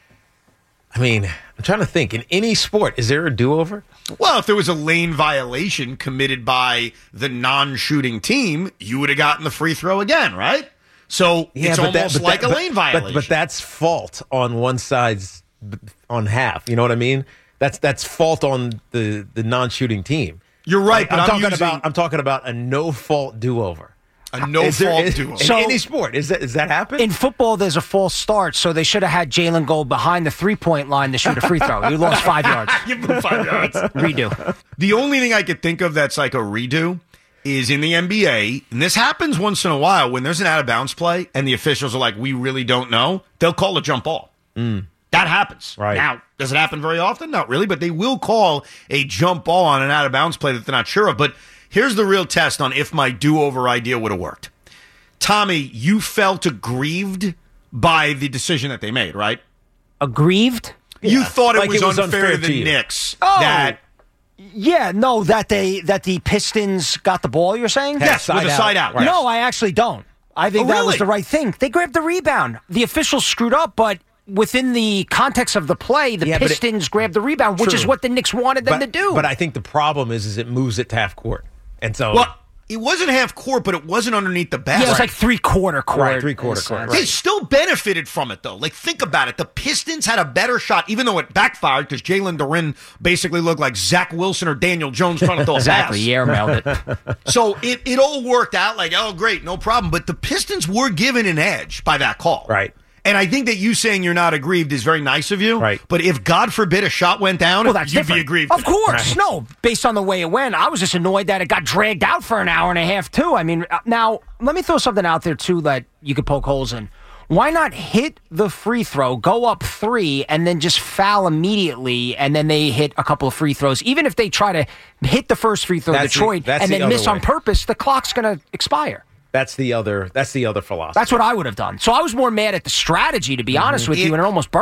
I mean, I'm trying to think. In any sport, is there a do-over? Well, if there was a lane violation committed by the non-shooting team, you would have gotten the free throw again, right? So it's almost like a lane violation. But that's fault on one side's on half. You know what I mean? That's fault on the non-shooting team. You're right, but I'm talking about a no-fault do-over. A no-fault do-over. In any sport, does that happen? In football, there's a false start, so they should have had Jalen go behind the three-point line to shoot a free throw. You lost 5 yards. You moved 5 yards. Redo. The only thing I could think of that's like a redo is in the NBA, and this happens once in a while, when there's an out-of-bounds play and the officials are like, we really don't know, they'll call a jump ball. That happens. Right. Now, does it happen very often? Not really, but they will call a jump ball on an out-of-bounds play that they're not sure of. But here's the real test on if my do-over idea would have worked. Tommy, you felt aggrieved by the decision that they made, right? Aggrieved? You thought Like it was unfair to the Knicks. That the Pistons got the ball, you're saying? Yes, with a side out. Right. No, I actually don't. I think that was really? the right thing. They grabbed the rebound. The officials screwed up, but within the context of the play, the Pistons grabbed the rebound, which is what the Knicks wanted them to do. But I think the problem is it moves it to half court. And so... Well, it wasn't half court, but it wasn't underneath the basket. Yeah, it was like three-quarter court. Right, three-quarter court. They still benefited from it, though. Like, think about it. The Pistons had a better shot, even though it backfired, because Jalen Duren basically looked like Zach Wilson or Daniel Jones trying to throw a Exactly, pass. he airmailed it. So it all worked out like, oh, great, no problem. But the Pistons were given an edge by that call. Right. And I think that you saying you're not aggrieved is very nice of you. Right. But if, God forbid, a shot went down, that's you'd different. be aggrieved. Of course. Right. No, based on the way it went, I was just annoyed that it got dragged out for an hour and a half, too. I mean, now, let me throw something out there, too, that you could poke holes in. Why not hit the free throw, go up 3, and then just foul immediately, and then they hit a couple of free throws? Even if they try to hit the first free throw, Detroit, and then miss on purpose, the clock's going to expire. That's the other philosophy. That's what I would have done. So I was more mad at the strategy, to be honest with you, and it almost burned them.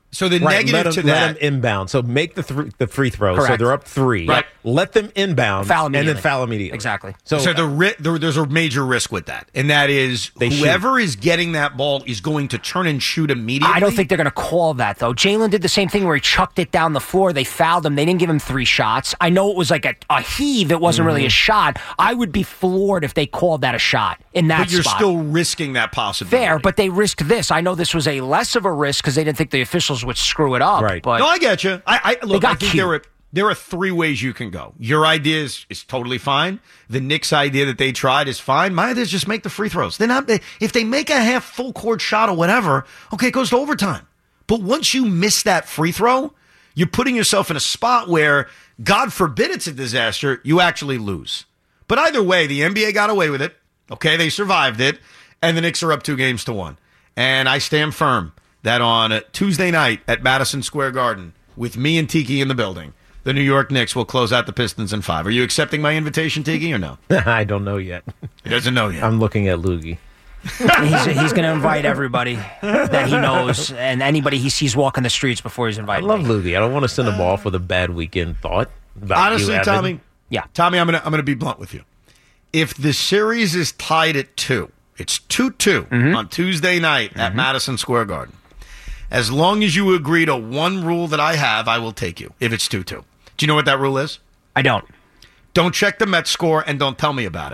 So the Right, negative to that. let them inbound. So make the free throw. So Correct. they're up 3. Right. Let them inbound Foul and then immediately. foul immediately. Exactly. So there's a major risk with that, and that is whoever is getting that ball is going to turn and shoot immediately. I don't think they're going to call that, though. Jalen did the same thing where he chucked it down the floor. They fouled him. They didn't give him 3 shots. I know it was like a heave. It wasn't really a shot. I would be floored if they called that a shot in that But you're spot. still risking that possibility. Fair, but they risked this. I know this was a less of a risk because they didn't think the officials would screw it up. Right. But No, I get you. I look. got I think cute. there are 3 ways you can go. Your idea is totally fine. The Knicks' idea that they tried is fine. My idea is just make the free throws. They're not. If they make a half full court shot or whatever, okay, it goes to overtime. But once you miss that free throw, you're putting yourself in a spot where, God forbid, it's a disaster. You actually lose. But either way, the NBA got away with it. Okay, they survived it, and the Knicks are up 2-1. And I stand firm that on Tuesday night at Madison Square Garden, with me and Tiki in the building, the New York Knicks will close out the Pistons in 5. Are you accepting my invitation, Tiki, or no? I don't know yet. He doesn't know yet. I'm looking at Loogie. he's going to invite everybody that he knows and anybody he sees walking the streets before he's I invited. love Loogie. I don't want to send him off with a bad weekend thought. About Honestly, you, Evan. Tommy. Yeah. Tommy, I'm gonna be blunt with you. If the series is tied at 2, it's 2-2 on Tuesday night at Madison Square Garden. As long as you agree to one rule that I have, I will take you. If it's 2-2, do you know what that rule is? I don't. Don't check the Mets score and don't tell me about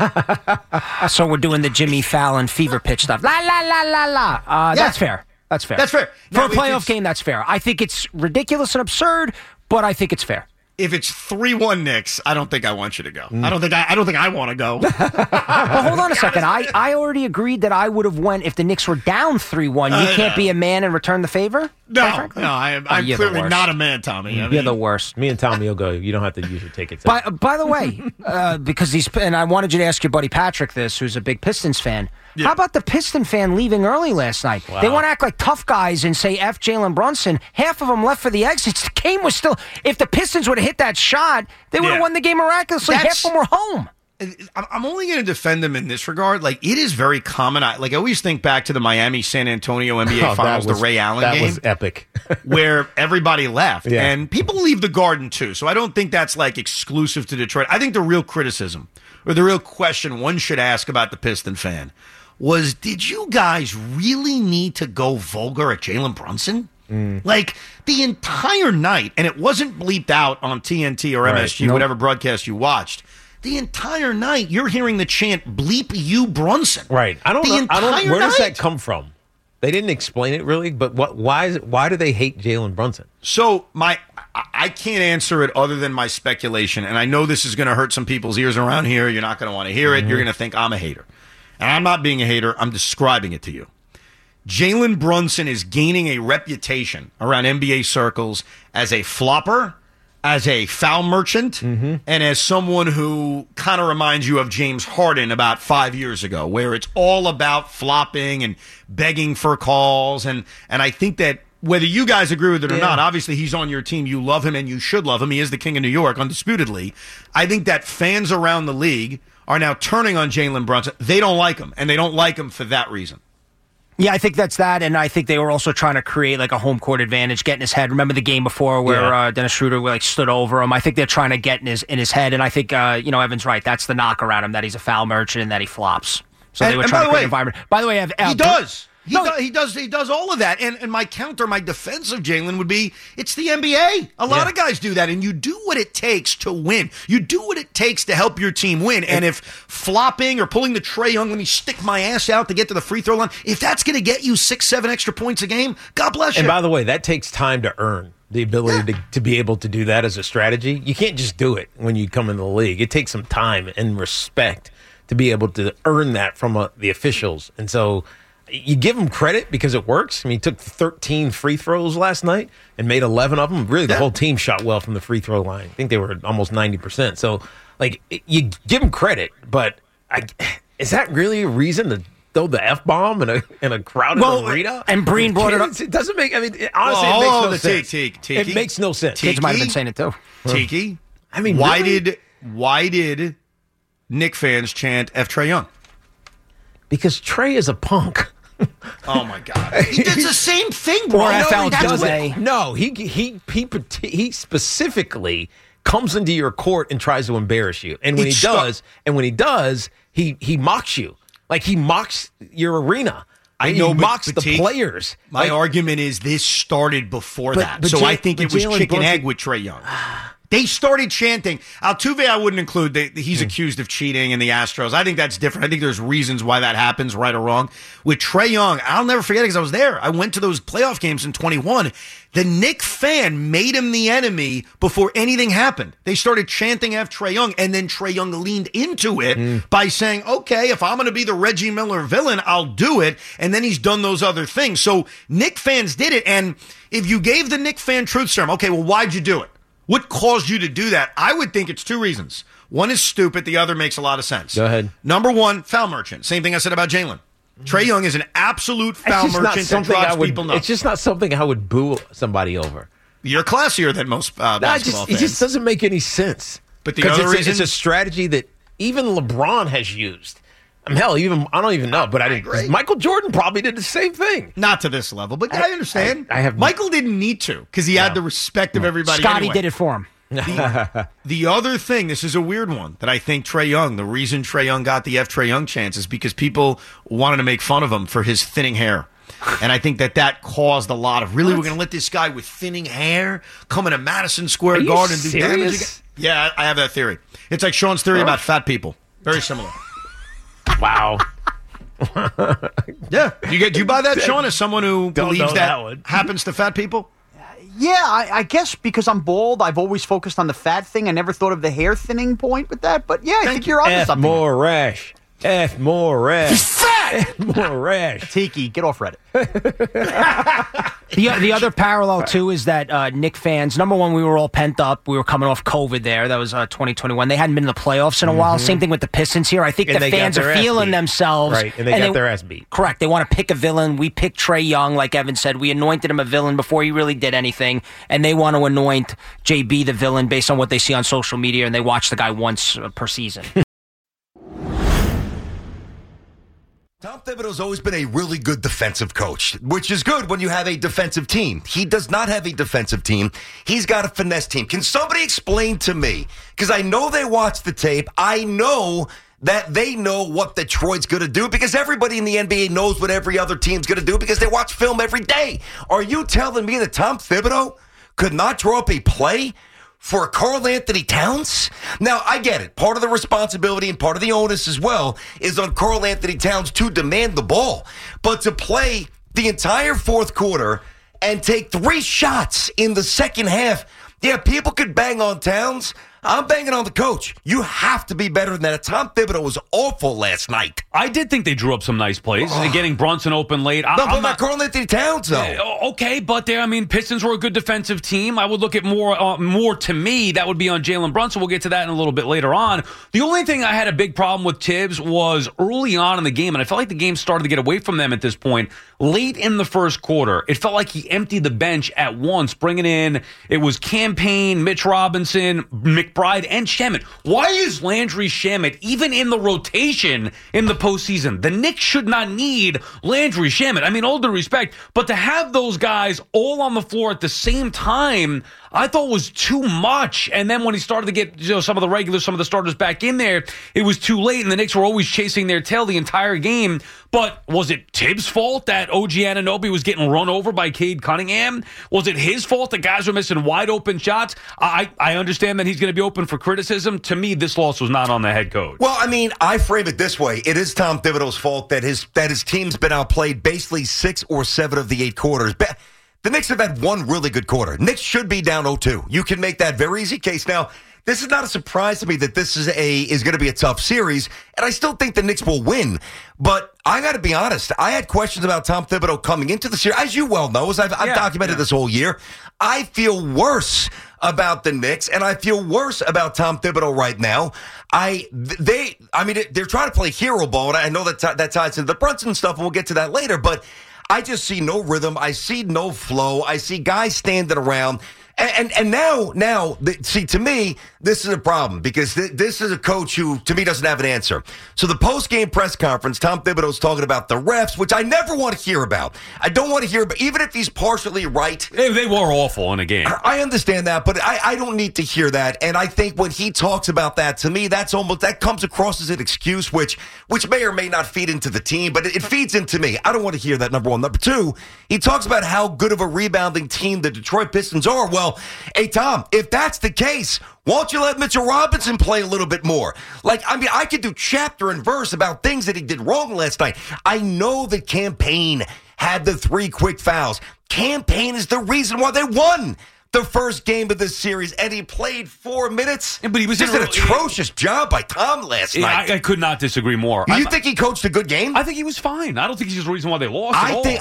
it. So we're doing the Jimmy Fallon fever pitch stuff. La la la la la. Yeah. That's fair. That's fair. That's fair. For Now, a if playoff it's- game, that's fair. I think it's ridiculous and absurd, but I think it's fair. If it's 3-1 Knicks, I don't think I want you to go. I don't think I want to go. Well, hold on a second. I already agreed that I would have went if the Knicks were down 3-1. You can't be a man and return the favor? No, I'm you're the clearly worst. not a man, Tommy. I You're mean, the worst. Me and Tommy will go. You don't have to use your tickets. By the way, because and I wanted you to ask your buddy Patrick this, who's a big Pistons fan. Yeah. How about the Piston fan leaving early last night? Wow. They want to act like tough guys and say F Jalen Brunson. Half of them left for the exits. The game was still. If the Pistons would have hit that shot, they would have Yeah. won the game miraculously. That's- Half of them were home. I'm only going to defend them in this regard. Like, it is very common. I always think back to the Miami-San Antonio NBA Oh, Finals, the Ray Allen that game. was epic. Where everybody left. Yeah. And people leave the Garden, too. So I don't think that's, like, exclusive to Detroit. I think the real criticism, or the real question one should ask about the Piston fan was, did you guys really need to go vulgar at Jalen Brunson? Like, the entire night, and it wasn't bleeped out on TNT or Right. MSG, Nope. whatever broadcast you watched. The entire night, you're hearing the chant, bleep you Brunson. Right. I don't The know. entire Where does that night. come from? They didn't explain it really, but why do they hate Jalen Brunson? So I can't answer it other than my speculation, and I know this is going to hurt some people's ears around here. You're not going to want to hear it. You're going to think I'm a hater. And I'm not being a hater. I'm describing it to you. Jalen Brunson is gaining a reputation around NBA circles as a flopper, as a foul merchant, and as someone who kind of reminds you of James Harden about 5 years ago, where it's all about flopping and begging for calls. And I think that whether you guys agree with it or not, obviously he's on your team. You love him and you should love him. He is the king of New York, undisputedly. I think that fans around the league are now turning on Jalen Brunson. They don't like him, and they don't like him for that reason. Yeah, I think that's that, and I think they were also trying to create like a home court advantage, get in his head. Remember the game before where Dennis Schroeder like stood over him? I think they're trying to get in his head, and I think Evan's right. That's the knock around him, that he's a foul merchant and that he flops. So they were trying to create an environment. By the way, He does. He does all of that. And my defense of Jalen would be, it's the NBA. A lot of guys do that, and you do what it takes to win. You do what it takes to help your team win. And if flopping or pulling the Trae Young, let me stick my ass out to get to the free throw line, if that's going to get you 6-7 extra points a game, God bless you. And by the way, that takes time to earn the ability to be able to do that as a strategy. You can't just do it when you come in the league. It takes some time and respect to be able to earn that from the officials. And so you give him credit because it works. I mean, he took 13 free throws last night and made 11 of them. Really, the whole team shot well from the free throw line. I think they were almost 90%. So, like, you give him credit, but is that really a reason to throw the F-bomb in a crowded arena? And Breen brought it up. It doesn't make, honestly, it makes no sense. Tiki. It makes no sense. Kids might have been saying it too. Tiki, I mean, why really? did Knick fans chant F Trae Young? Because Trae is a punk. Oh my God! It's the same thing, bro. Or FL does. No, he specifically comes into your court and tries to embarrass you. And when he does, he mocks you. Like he mocks your arena. I know, he mocks the players. My argument is this started before that. So I think it was chicken egg with Trae Young. They started chanting. Altuve, I wouldn't include. He's accused of cheating in the Astros. I think that's different. I think there's reasons why that happens, right or wrong. With Trae Young, I'll never forget it because I was there. I went to those playoff games in 21. The Knick fan made him the enemy before anything happened. They started chanting after Trae Young, and then Trae Young leaned into it by saying, okay, if I'm going to be the Reggie Miller villain, I'll do it. And then he's done those other things. So Knick fans did it. And if you gave the Knick fan truth serum, okay, well, why'd you do it? What caused you to do that? I would think it's two reasons. One is stupid. The other makes a lot of sense. Go ahead. Number one, foul merchant. Same thing I said about Jalen. Trae Young is an absolute foul merchant that drives people nuts. It's just not something I would boo somebody over. You're classier than most basketball fans. It just doesn't make any sense. But the other reason... It's a strategy that even LeBron has used. Hell, I don't even know, but Michael Jordan probably did the same thing. Not to this level, but I understand. Michael didn't need to because he had the respect of everybody. Scotty anyway. did it for him. The other thing, this is a weird one, that I think Trae Young, the reason Trae Young got the Trae Young chance is because people wanted to make fun of him for his thinning hair. And I think that caused a lot of, really, we're going to let this guy with thinning hair come into Madison Square Garden and do damage again? Yeah, I have that theory. It's like Sean's theory about fat people. Very similar. Wow. Yeah. Do you buy that, Sean, as someone who believes that happens to fat people? Yeah, I guess because I'm bald, I've always focused on the fat thing. I never thought of the hair thinning point with that. But yeah, I think you're onto something. More rash. F more rash. He's fat! F more rash. Tiki, get off Reddit. The other parallel, too, is that Knick fans, number one, we were all pent up. We were coming off COVID there. That was 2021. They hadn't been in the playoffs in a while. Same thing with the Pistons here. I think the fans are feeling themselves. Right, and they got their ass beat. Correct. They want to pick a villain. We picked Trae Young, like Evan said. We anointed him a villain before he really did anything. And they want to anoint JB the villain based on what they see on social media, and they watch the guy once per season. Tom Thibodeau's always been a really good defensive coach, which is good when you have a defensive team. He does not have a defensive team. He's got a finesse team. Can somebody explain to me, because I know they watch the tape, I know that they know what Detroit's going to do because everybody in the NBA knows what every other team's going to do because they watch film every day. Are you telling me that Tom Thibodeau could not draw up a play for Karl Anthony Towns? Now, I get it. Part of the responsibility and part of the onus as well is on Karl Anthony Towns to demand the ball. But to play the entire fourth quarter and take 3 shots in the second half, yeah, people could bang on Towns. I'm banging on the coach. You have to be better than that. Tom Thibodeau was awful last night. I did think they drew up some nice plays. Getting Brunson open late. I'm not Karl Anthony Towns, though. Okay, but Pistons were a good defensive team. I would look at more to me, that would be on Jalen Brunson. We'll get to that in a little bit later on. The only thing I had a big problem with Tibbs was early on in the game, and I felt like the game started to get away from them at this point. Late in the first quarter, it felt like he emptied the bench at once, bringing in, it was Campaign, Mitch Robinson, McBride, and Shamet. Why is Landry Shamet even in the rotation in the postseason? The Knicks should not need Landry Shamet. I mean, all due respect, but to have those guys all on the floor at the same time, I thought was too much. And then when he started to get some of the regulars, some of the starters back in there, it was too late, and the Knicks were always chasing their tail the entire game. But was it Tibbs' fault that OG Anunoby was getting run over by Cade Cunningham? Was it his fault that guys were missing wide open shots? I understand that he's going to be open for criticism. To me, this loss was not on the head coach. Well, I mean, I frame it this way. It is Tom Thibodeau's fault that his team's been outplayed basically 6 or 7 of the 8 quarters. The Knicks have had one really good quarter. Knicks should be down 0-2. You can make that very easy case. Now, this is not a surprise to me that this is going to be a tough series, and I still think the Knicks will win. But I got to be honest, I had questions about Tom Thibodeau coming into the series. As you well know, as I've documented this whole year, I feel worse about the Knicks, and I feel worse about Tom Thibodeau right now. They're trying to play hero ball, and I know that ties into the Brunson stuff, and we'll get to that later, but I just see no rhythm. I see no flow. I see guys standing around. And now, see, to me, this is a problem because this is a coach who, to me, doesn't have an answer. So the post-game press conference, Tom Thibodeau's talking about the refs, which I never want to hear about. I don't want to hear about, even if he's partially right. They were awful in a game. I understand that, but I don't need to hear that. And I think when he talks about that, to me, that comes across as an excuse, which may or may not feed into the team, but it feeds into me. I don't want to hear that, number one. Number two, he talks about how good of a rebounding team the Detroit Pistons are. Well, hey, Tom, if that's the case, why don't you let Mitchell Robinson play a little bit more? I could do chapter and verse about things that he did wrong last night. I know that Campaign had the 3 quick fouls. Campaign is the reason why they won the first game of this series, and he played 4 minutes. But he was just an atrocious job by Tom last night. I could not disagree more. You think he coached a good game? I think he was fine. I don't think he's the reason why they lost.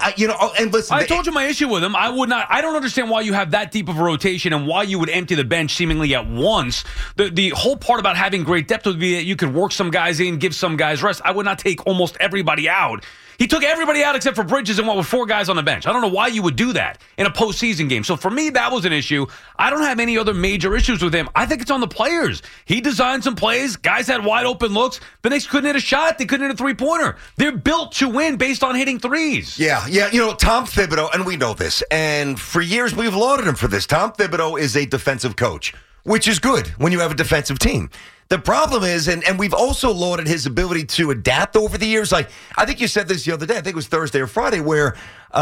And listen, I told you my issue with him. I don't understand why you have that deep of a rotation and why you would empty the bench seemingly at once. The whole part about having great depth would be that you could work some guys in, give some guys rest. I would not take almost everybody out. He took everybody out except for Bridges and went with 4 guys on the bench. I don't know why you would do that in a postseason game. So for me, that was an issue. I don't have any other major issues with him. I think it's on the players. He designed some plays. Guys had wide open looks. The Knicks couldn't hit a shot. They couldn't hit a 3-pointer. They're built to win based on hitting threes. Yeah. Tom Thibodeau, and we know this, and for years we've lauded him for this. Tom Thibodeau is a defensive coach, which is good when you have a defensive team. The problem is, and we've also lauded his ability to adapt over the years. Like, I think you said this the other day, I think it was Thursday or Friday, where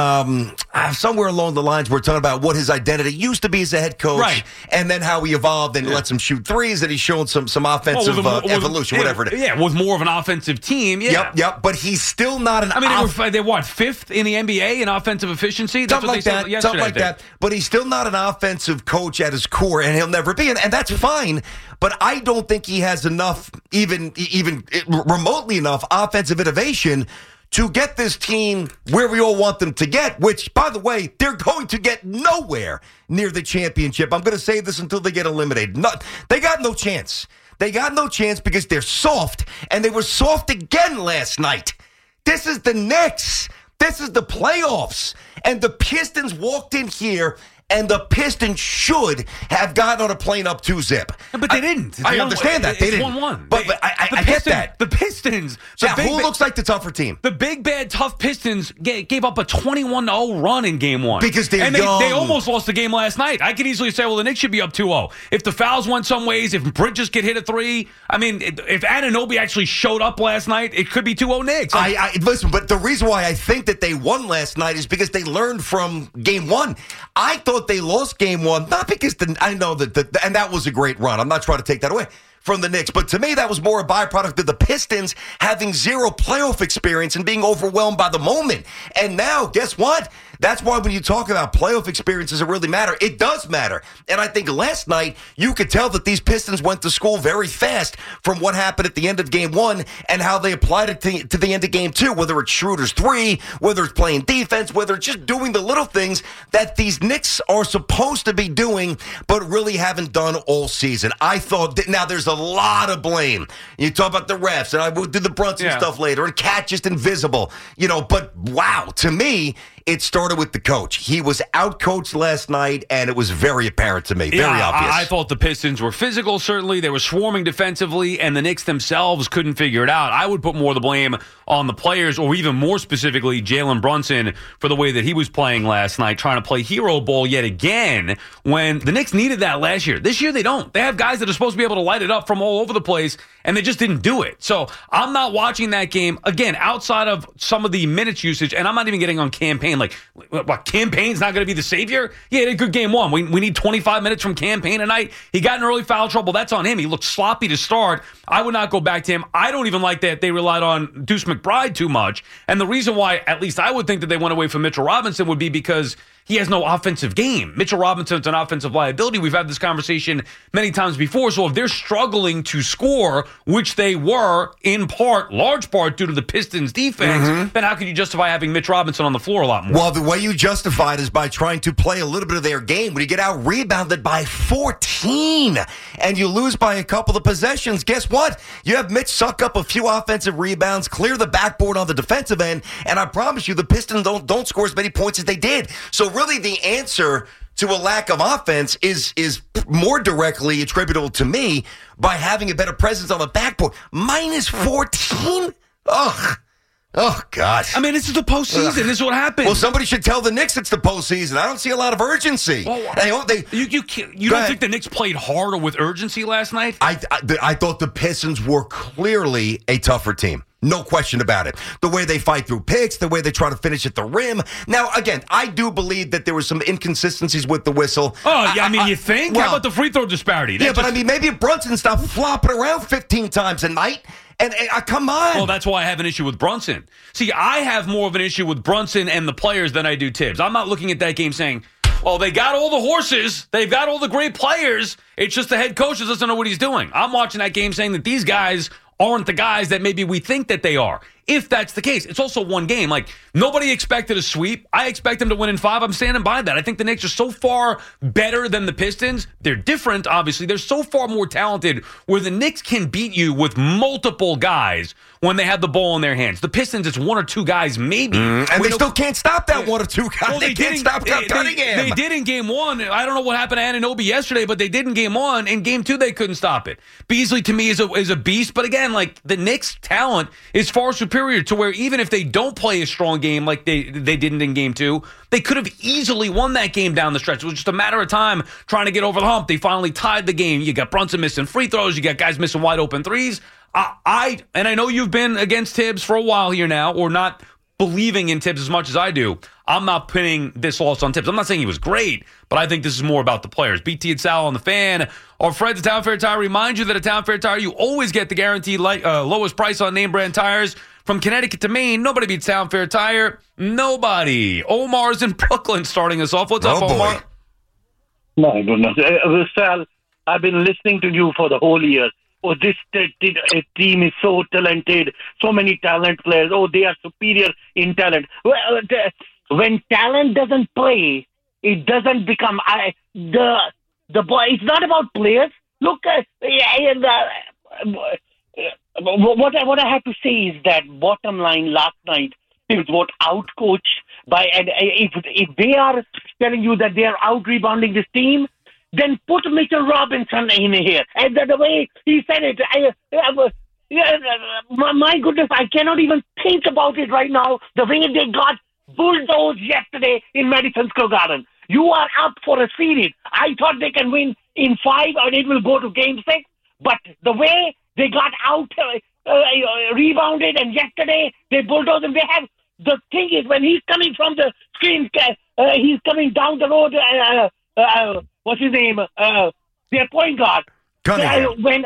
somewhere along the lines we're talking about what his identity used to be as a head coach, right, and then how he evolved and lets him shoot threes, and he's shown some offensive evolution, whatever it is. Yeah, with more of an offensive team. Yeah. Yep. But he's still not an. They were 5th in the NBA in offensive efficiency. That's something what they like said yesterday. Something like that. But he's still not an offensive coach at his core, and he'll never be, and that's fine. But I don't think he has enough, even remotely enough, offensive innovation to get this team where we all want them to get, which, by the way, they're going to get nowhere near the championship. I'm going to say this until they get eliminated. They got no chance. They got no chance because they're soft, and they were soft again last night. This is the Knicks. This is the playoffs. And the Pistons walked in here, and the Pistons should have gotten on a plane up 2-zip. But they didn't. I understand that. They didn't. 1-1. But I get that. The Pistons. Who looks like the tougher team? The big, bad, tough Pistons gave up a 21-0 run in Game 1. Because they're young. They almost lost the game last night. I could easily say, well, the Knicks should be up 2-0. If the fouls went some ways, if Bridges could hit a 3, if Anunoby actually showed up last night, it could be 2-0 Knicks. Listen, but the reason why I think that they won last night is because they learned from Game 1. I thought they lost Game 1, not because I know that, and that was a great run. I'm not trying to take that away from the Knicks, but to me, that was more a byproduct of the Pistons having zero playoff experience and being overwhelmed by the moment. And now, guess what? That's why when you talk about playoff experience, does it really matter? It does matter. And I think last night, you could tell that these Pistons went to school very fast from what happened at the end of Game 1 and how they applied it to the end of Game 2, whether it's Schroeder's 3, whether it's playing defense, whether it's just doing the little things that these Knicks are supposed to be doing, but really haven't done all season. I thought that now there's a lot of blame. You talk about the refs, and I will do the Brunson stuff later, and Cat just invisible, but wow, to me, it started with the coach. He was outcoached last night, and it was very apparent to me. Very obvious. I thought the Pistons were physical, certainly. They were swarming defensively, and the Knicks themselves couldn't figure it out. I would put more of the blame on the players, or even more specifically, Jalen Brunson, for the way that he was playing last night, trying to play hero ball yet again, when the Knicks needed that last year. This year, they don't. They have guys that are supposed to be able to light it up from all over the place, and they just didn't do it. So I'm not watching that game, again, outside of some of the minutes usage, and I'm not even getting on Campaign. Like, what, Campaign's not going to be the savior? Yeah, he had a good Game 1. We need 25 minutes from Campaign tonight. He got in early foul trouble. That's on him. He looked sloppy to start. I would not go back to him. I don't even like that they relied on Deuce McBride too much. And the reason why, at least I would think that they went away from Mitchell Robinson, would be because he has no offensive game. Mitchell Robinson's an offensive liability. We've had this conversation many times before. So if they're struggling to score, which they were in part, large part, due to the Pistons' defense, then how can you justify having Mitch Robinson on the floor a lot more? Well, the way you justify it is by trying to play a little bit of their game. When you get out-rebounded by 14 and you lose by a couple of possessions, guess what? You have Mitch suck up a few offensive rebounds, clear the backboard on the defensive end, and I promise you the Pistons don't score as many points as they did. So really the answer to a lack of offense is more directly attributable to me by having a better presence on the backboard. Minus 14? Ugh. Oh, God. I mean, this is the postseason. This is what happens. Well, somebody should tell the Knicks it's the postseason. I don't see a lot of urgency. You don't think the Knicks played harder with urgency last night? I thought the Pistons were clearly a tougher team. No question about it. The way they fight through picks, the way they try to finish at the rim. Now, again, I do believe that there were some inconsistencies with the whistle. Oh, yeah, you think? How about the free throw disparity? But I mean, maybe if Brunson stopped flopping around 15 times a night. And come on. Well, that's why I have an issue with Brunson. See, I have more of an issue with Brunson and the players than I do Tibbs. I'm not looking at that game saying, well, they got all the horses. They've got all the great players. It's just the head coach doesn't know what he's doing. I'm watching that game saying that these guys aren't the guys that maybe we think that they are. If that's the case, it's also one game. Like, nobody expected a sweep. I expect them to win in 5. I'm standing by that. I think the Knicks are so far better than the Pistons. They're different, obviously. They're so far more talented where the Knicks can beat you with multiple guys when they have the ball in their hands. The Pistons, it's 1 or 2 guys, maybe. And they still can't stop that 1 or 2 guys. Well, they can't stop Cunningham. They did in game 1. I don't know what happened to Anunoby yesterday, but they did in game 1. In game 2, they couldn't stop it. Beasley, to me, is a beast. But again, like, the Knicks' talent is far superior to where even if they don't play a strong game like they didn't in game 2, they could have easily won that game down the stretch. It was just a matter of time trying to get over the hump. They finally tied the game. You got Brunson missing free throws. You got guys missing wide open threes. I know you've been against Tibbs for a while here now, or not believing in Tibbs as much as I do. I'm not pinning this loss on Tibbs. I'm not saying he was great, but I think this is more about the players. BT and Sal on the Fan. Our friends at Town Fair Tire remind you that at Town Fair Tire, you always get the guaranteed lowest price on name brand tires. From Connecticut to Maine, nobody beats Town Fair Tire. Nobody. Omar's in Brooklyn starting us off. What's up, Omar? My goodness. Sal, I've been listening to you for the whole year. Oh, this team is so talented. So many talent players. Oh, they are superior in talent. Well, when talent doesn't play, it doesn't become the boy. It's not about players. Look, what I have to say is that bottom line last night is what outcoached by. And if they are telling you that they are out rebounding this team, then put Mitchell Robinson in here. And the way he said it, my goodness, I cannot even think about it right now. The way they got bulldozed yesterday in Madison Square Garden. You are up for a series. I thought they can win in 5 and it will go to game 6. But the way they got out, rebounded, and yesterday they bulldozed them. They have, the thing is, when he's coming from the screen, he's coming down the road, what's his name? Their point guard. When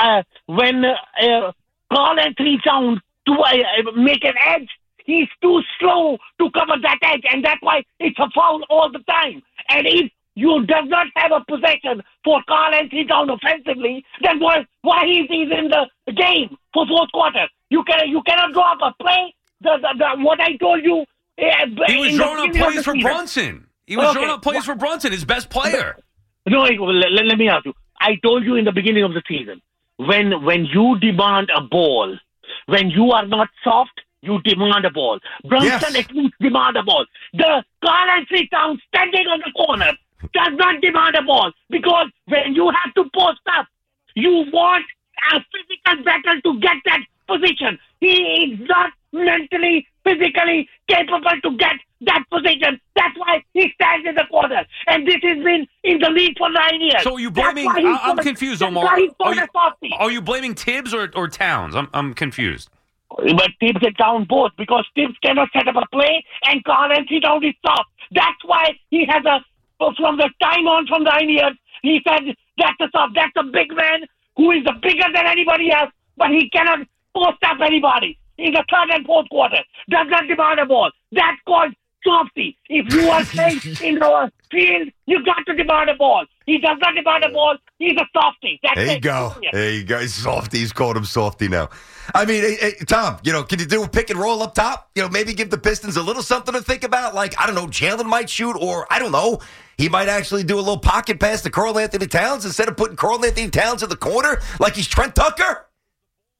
Carl Anthony Towns to make an edge, he's too slow to cover that edge, and that's why it's a foul all the time. And if you does not have a possession for Carl Anthony Towns offensively, then why he's in the game for fourth quarter? You cannot draw up a play. What I told you. He was drawing up plays for Brunson. He was drawing up plays for Brunson, his best player. No, let me ask you. I told you in the beginning of the season, when you demand a ball, when you are not soft, you demand a ball. Brunson at least demand a ball. The Carl Anthony Towns standing on the corner does not demand a ball, because when you have to post up, you want a physical battle to get that position. He is not mentally, physically capable to get that position. That's why he stands in the corner. And this has been in the league for 9 years. So are you blaming? I'm confused, Omar. Are you blaming Tibbs or Towns? I'm confused. But Tibbs and Towns both, because Tibbs cannot set up a play and Carl Anthony Towns is soft. That's why he has from the time on, from 9 years, he said that's a big man who is bigger than anybody else, but he cannot post up anybody in the third and fourth quarter. Does not demand a ball. That's called softy. If you are playing in the field, you got to demand a ball. He does not demand a ball. He's a softy. That's there you go. There you go. Softy. He's called him softy now. I mean, hey, Tom, can you do a pick and roll up top? Maybe give the Pistons a little something to think about. Like, I don't know, Jalen might shoot, or I don't know, he might actually do a little pocket pass to Karl Anthony Towns instead of putting Karl Anthony Towns in the corner like he's Trent Tucker.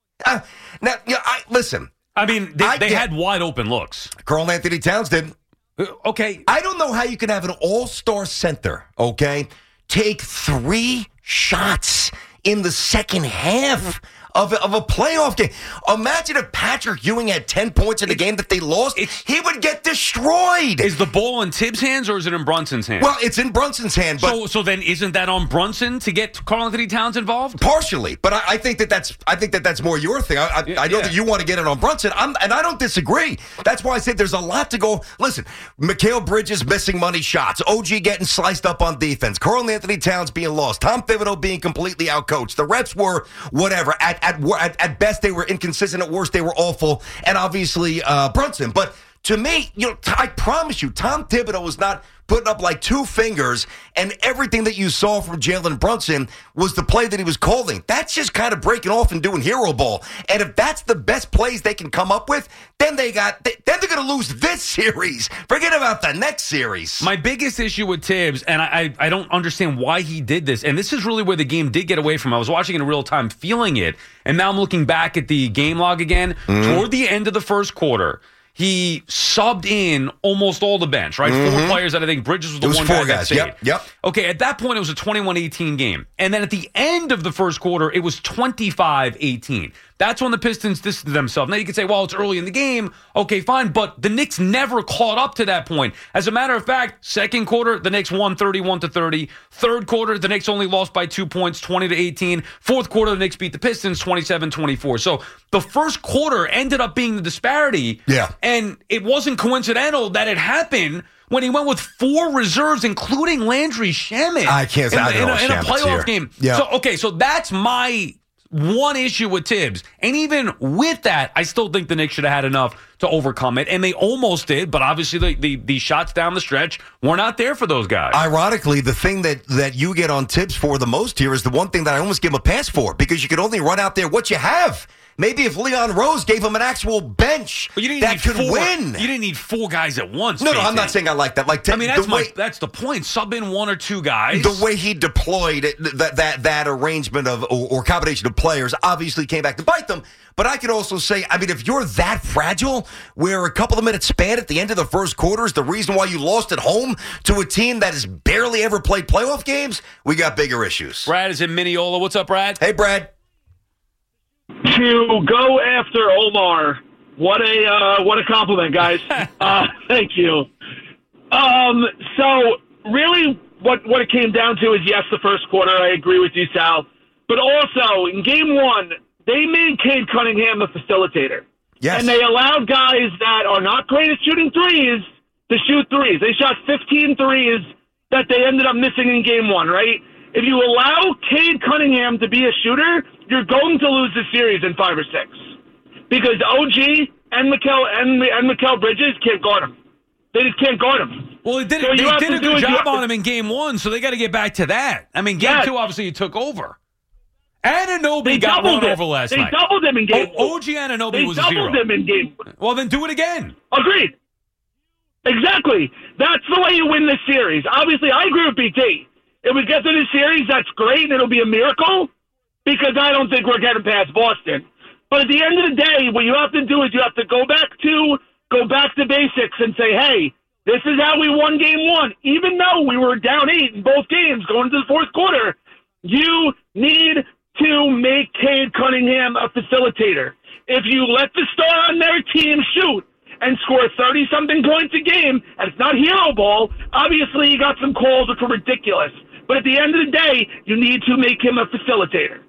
Listen. I mean, they had wide open looks. Karl Anthony Towns didn't. Okay. I don't know how you can have an all-star center, okay, take 3 shots in the second half of a playoff game. Imagine if Patrick Ewing had 10 points in the game that they lost. He would get destroyed. Is the ball in Tibbs' hands or is it in Brunson's hands? Well, it's in Brunson's hand. But So then isn't that on Brunson to get Karl-Anthony Towns involved? Partially, but I think that's more your thing. I know that you want to get it on Brunson, and I don't disagree. That's why I said there's a lot to go. Listen, Mikal Bridges missing money shots, OG getting sliced up on defense, Karl-Anthony Towns being lost, Tom Thibodeau being completely outcoached. The reps were whatever. At best, they were inconsistent. At worst, they were awful. And obviously, Brunson. But to me, I promise you, Tom Thibodeau was not putting up like 2 fingers, and everything that you saw from Jalen Brunson was the play that he was calling. That's just kind of breaking off and doing hero ball. And if that's the best plays they can come up with, then they're going to lose this series. Forget about the next series. My biggest issue with Tibbs, and I don't understand why he did this, and this is really where the game did get away from him. I was watching it in real time, feeling it, and now I'm looking back at the game log again. Toward the end of the first quarter, he subbed in almost all the bench, right? 4 players that I think Bridges was the one guy that stayed. Yep. Okay, at that point, it was a 21-18 game. And then at the end of the first quarter, it was 25-18. That's when the Pistons distanced themselves. Now you can say, well, it's early in the game. Okay, fine. But the Knicks never caught up to that point. As a matter of fact, second quarter, the Knicks won 31-30. Third quarter, the Knicks only lost by 2 points, 20-18. Fourth quarter, the Knicks beat the Pistons 27-24. So the first quarter ended up being the disparity. Yeah. And it wasn't coincidental that it happened when he went with 4 reserves, including Landry Shamet. I can't say in a playoff game. Yeah. So that's my one issue with Tibbs. And even with that, I still think the Knicks should have had enough to overcome it. And they almost did, but obviously the shots down the stretch were not there for those guys. Ironically, the thing that you get on Tibbs for the most here is the one thing that I almost give him a pass for, because you could only run out there what you have. Maybe if Leon Rose gave him an actual bench that could win. You didn't need 4 guys at once. No, I'm not saying I like that. That's the point. Sub in 1 or 2 guys. The way he deployed that arrangement of or combination of players obviously came back to bite them. But I could also say, I mean, if you're that fragile, where a couple of minutes span at the end of the first quarter is the reason why you lost at home to a team that has barely ever played playoff games, we got bigger issues. Brad is in Mineola. What's up, Brad? Hey, Brad. To go after Omar, what a compliment, guys. Thank you. So really what it came down to is, yes, the first quarter, I agree with you, Sal. But also, in game 1, they made Cade Cunningham a facilitator. Yes. And they allowed guys that are not great at shooting threes to shoot threes. They shot 15 threes that they ended up missing in game 1, right? If you allow Cade Cunningham to be a shooter, you're going to lose the series in 5 or 6, because OG and Mikal Bridges can't guard him. They just can't guard him. Well, they did a good job on him in game 1, so they got to get back to that. I mean, game 2, obviously, he took over. Anunoby got run over last night. They doubled him in game 1. OG Anunoby was 0. They doubled him in game 1. Well, then do it again. Agreed. Exactly. That's the way you win this series. Obviously, I agree with BT. If we get to this series, that's great, and it'll be a miracle, because I don't think we're getting past Boston. But at the end of the day, what you have to do is you have to go back to basics and say, hey, this is how we won game 1. Even though we were down 8 in both games going into the fourth quarter, you need to make Cade Cunningham a facilitator. If you let the star on their team shoot and score 30-something points a game, and it's not hero ball, obviously you got some calls which were ridiculous. But at the end of the day, you need to make him a facilitator.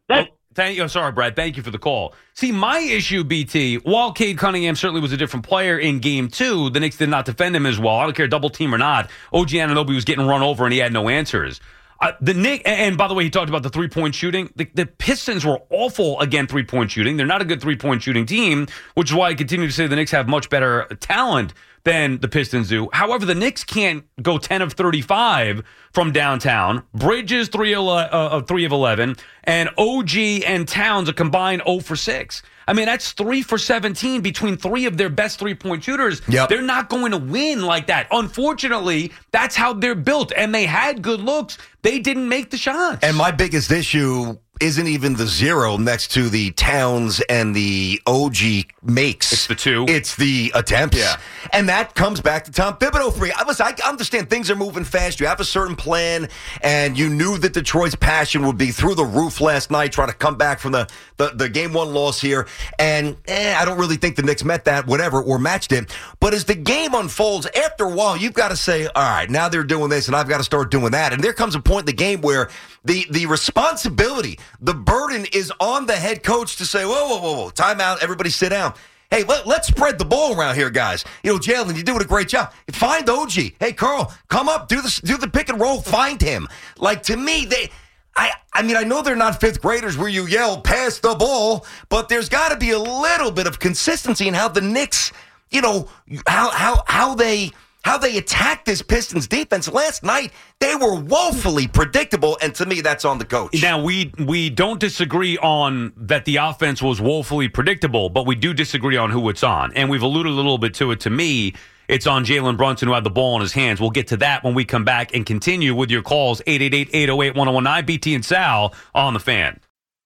Sorry, Brad. Thank you for the call. See, my issue, BT, while Cade Cunningham certainly was a different player in game 2, the Knicks did not defend him as well. I don't care, double team or not. OG Anunoby was getting run over and he had no answers. The Knicks, and by the way, he talked about the three-point shooting. The Pistons were awful against three-point shooting. They're not a good three-point shooting team, which is why I continue to say the Knicks have much better talent than the Pistons do. However, the Knicks can't go 10 of 35 from downtown. Bridges 3 of 11, and OG and Towns a combined 0 for 6. I mean, that's 3 for 17 between 3 of their best three-point shooters. Yep. They're not going to win like that. Unfortunately, that's how they're built, and they had good looks. They didn't make the shots. And my biggest issue isn't even the 0 next to the Towns and the OG makes. It's the 2. It's the attempts. Yeah. And that comes back to Tom Thibodeau for you. Listen, I understand things are moving fast. You have a certain plan, and you knew that Detroit's passion would be through the roof last night, trying to come back from the game 1 loss here. And I don't really think the Knicks met that, whatever, or matched it. But as the game unfolds, after a while, you've got to say, all right, now they're doing this, and I've got to start doing that. And there comes a point in the game where the responsibility, the burden is on the head coach to say, whoa, time out, everybody sit down. Hey, let's spread the ball around here, guys. Jalen, you're doing a great job. Find OG. Hey, Carl, come up, do the pick and roll, find him. Like, to me, I know they're not 5th graders where you yell, pass the ball, but there's got to be a little bit of consistency in how the Knicks, how they attacked this Pistons defense. Last night, they were woefully predictable, and to me, that's on the coach. Now, we don't disagree on that the offense was woefully predictable, but we do disagree on who it's on. And we've alluded a little bit to it. To me, it's on Jalen Brunson, who had the ball in his hands. We'll get to that when we come back and continue with your calls, 888-808-1019, BT and Sal on The Fan.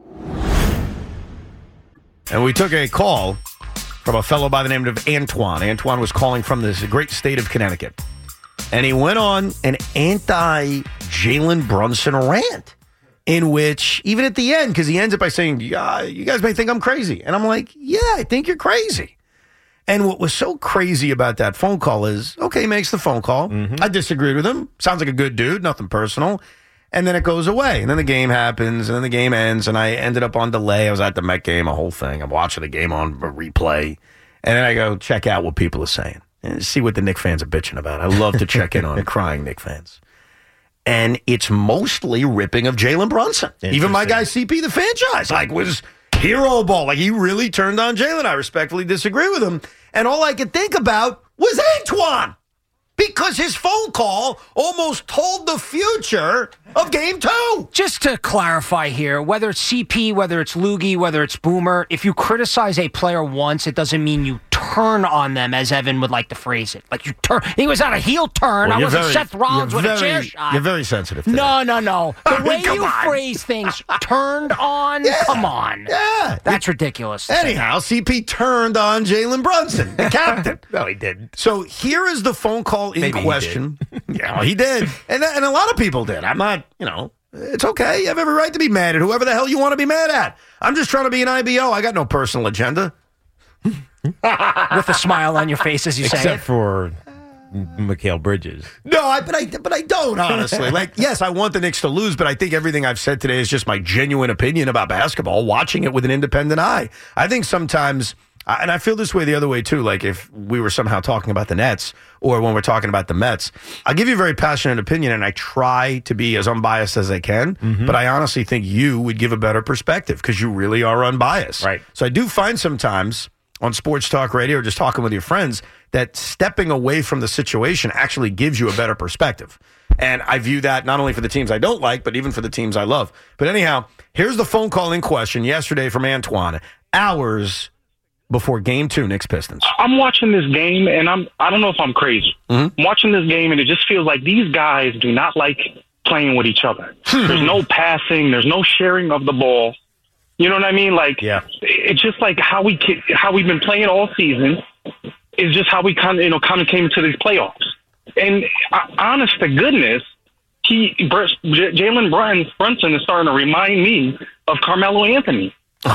And we took a call from a fellow by the name of Antoine. Antoine was calling from this great state of Connecticut. And he went on an anti-Jalen Brunson rant, in which, even at the end, because he ends it by saying, yeah, you guys may think I'm crazy. And I'm like, yeah, I think you're crazy. And what was so crazy about that phone call is, okay, he makes the phone call. I disagreed with him. Sounds like a good dude, nothing personal. And then it goes away. And then the game happens, and then the game ends, and I ended up on delay. I was at the Met game, a whole thing. I'm watching the game on a replay. And then I go check out what people are saying and see what the Knicks fans are bitching about. I love to check in on crying Knicks fans. And it's mostly ripping of Jalen Brunson. Even my guy CP, the franchise, was hero ball. Like, he really turned on Jalen. I respectfully disagree with him. And all I could think about was Antoine. Because his phone call almost told the future of Game 2. Just to clarify here, whether it's CP, whether it's Loogie, whether it's Boomer, if you criticize a player once, it doesn't mean you turn on them, as Evan would like to phrase it. Like, you turn. He was on a heel turn. I wasn't Seth Rollins with a chair shot. You're very sensitive to No. The way you phrase things, turned on, come on. Yeah. That's ridiculous. Anyhow, CP turned on Jalen Brunson, the captain. No, he didn't. So here is the phone call in Maybe question. Yeah, well, he did. And a lot of people did. I'm not, it's okay. You have every right to be mad at whoever the hell you want to be mad at. I'm just trying to be an IBO. I got no personal agenda. With a smile on your face as you say it. Except for Mikal Bridges. No, but I don't, honestly. Yes, I want the Knicks to lose, but I think everything I've said today is just my genuine opinion about basketball, watching it with an independent eye. I think sometimes, and I feel this way the other way too, like if we were somehow talking about the Nets or when we're talking about the Mets, I'll give you a very passionate opinion and I try to be as unbiased as I can, but I honestly think you would give a better perspective because you really are unbiased. Right. So I do find sometimes on sports talk radio or just talking with your friends that stepping away from the situation actually gives you a better perspective. And I view that not only for the teams I don't like, but even for the teams I love. But anyhow, here's the phone call in question yesterday from Antoine, hours before Game 2, Knicks Pistons. I'm watching this game, and I don't know if I'm crazy. I'm watching this game, and it just feels like these guys do not like playing with each other. There's no passing. There's no sharing of the ball. You know what I mean? It's just like how we've been playing all season is just how we kind of came into these playoffs. And honest to goodness, Jalen Brunson is starting to remind me of Carmelo Anthony.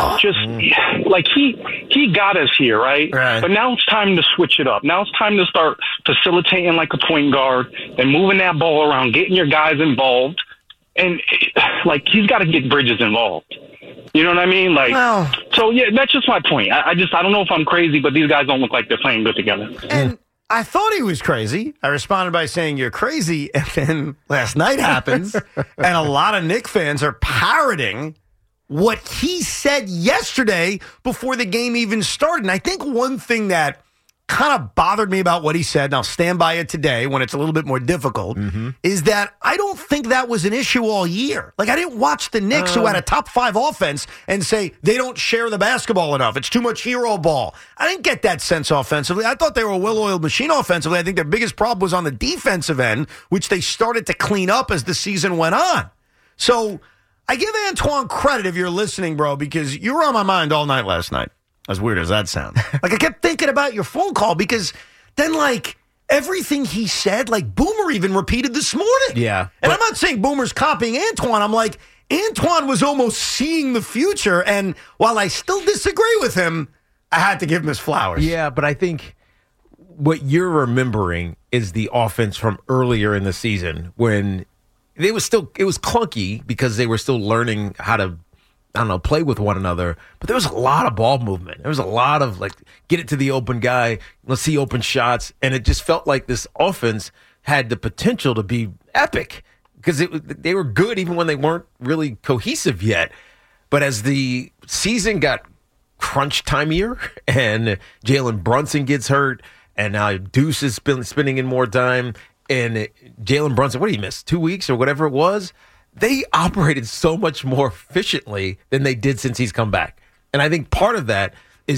He got us here, right? But now it's time to switch it up. Now it's time to start facilitating like a point guard and moving that ball around, getting your guys involved. And he's got to get Bridges involved. You know what I mean? So yeah, that's just my point. I don't know if I'm crazy, but these guys don't look like they're playing good together. And I thought he was crazy. I responded by saying, you're crazy. And then last night happens, and a lot of Knicks fans are parroting what he said yesterday before the game even started. And I think one thing that kind of bothered me about what he said, and I'll stand by it today when it's a little bit more difficult, is that I don't think that was an issue all year. I didn't watch the Knicks who had a top 5 offense and say they don't share the basketball enough. It's too much hero ball. I didn't get that sense offensively. I thought they were a well-oiled machine offensively. I think their biggest problem was on the defensive end, which they started to clean up as the season went on. So I give Antoine credit if you're listening, bro, because you were on my mind all night last night. As weird as that sounds. Like, I kept thinking about your phone call because then, like, everything he said, like, Boomer even repeated this morning. Yeah. And I'm not saying Boomer's copying Antoine. I'm like, Antoine was almost seeing the future. And while I still disagree with him, I had to give him his flowers. Yeah, but I think what you're remembering is the offense from earlier in the season when it was clunky because they were still learning how to, I don't know, play with one another. But there was a lot of ball movement. There was a lot of, like, get it to the open guy, let's see open shots. And it just felt like this offense had the potential to be epic because they were good even when they weren't really cohesive yet. But as the season got crunch timeier and Jalen Brunson gets hurt and now Deuce is spending in more time and Jalen Brunson, what did he miss, 2 weeks or whatever it was? They operated so much more efficiently than they did since he's come back. And I think part of that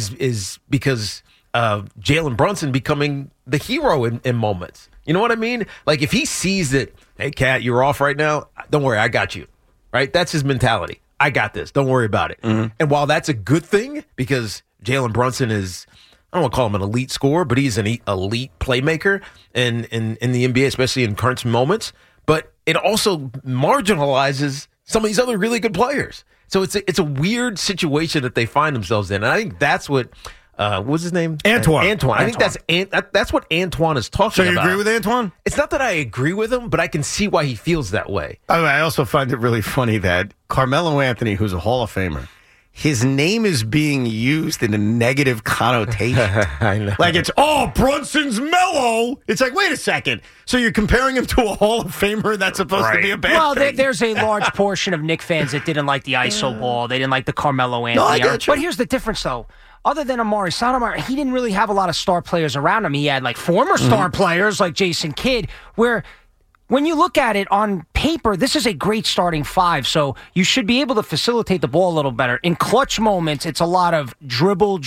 is because of Jalen Brunson becoming the hero in moments. You know what I mean? Like, if he sees that, hey, Cat, you're off right now, don't worry, I got you. Right? That's his mentality. I got this. Don't worry about it. Mm-hmm. And while that's a good thing because Jalen Brunson is, I don't want to call him an elite scorer, but he's an elite playmaker in the NBA, especially in current moments. But it also marginalizes some of these other really good players. So it's a weird situation that they find themselves in. And I think that's what what's his name? Antoine. I think that's what Antoine is talking about. So you agree with Antoine? It's not that I agree with him, but I can see why he feels that way. I also find it really funny that Carmelo Anthony, who's a Hall of Famer, his name is being used in a negative connotation. I know. Like it's, Brunson's mellow. It's like, wait a second. So you're comparing him to a Hall of Famer that's supposed to be a bad thing? Well, there's a large portion of Knicks fans that didn't like the ISO ball. They didn't like the Carmelo Anthony. No, I get you. But here's the difference, though. Other than Amari Stoudemire, he didn't really have a lot of star players around him. He had, like, former star players like Jason Kidd, where when you look at it on paper, this is a great starting five, so you should be able to facilitate the ball a little better. In clutch moments, it's a lot of dribble,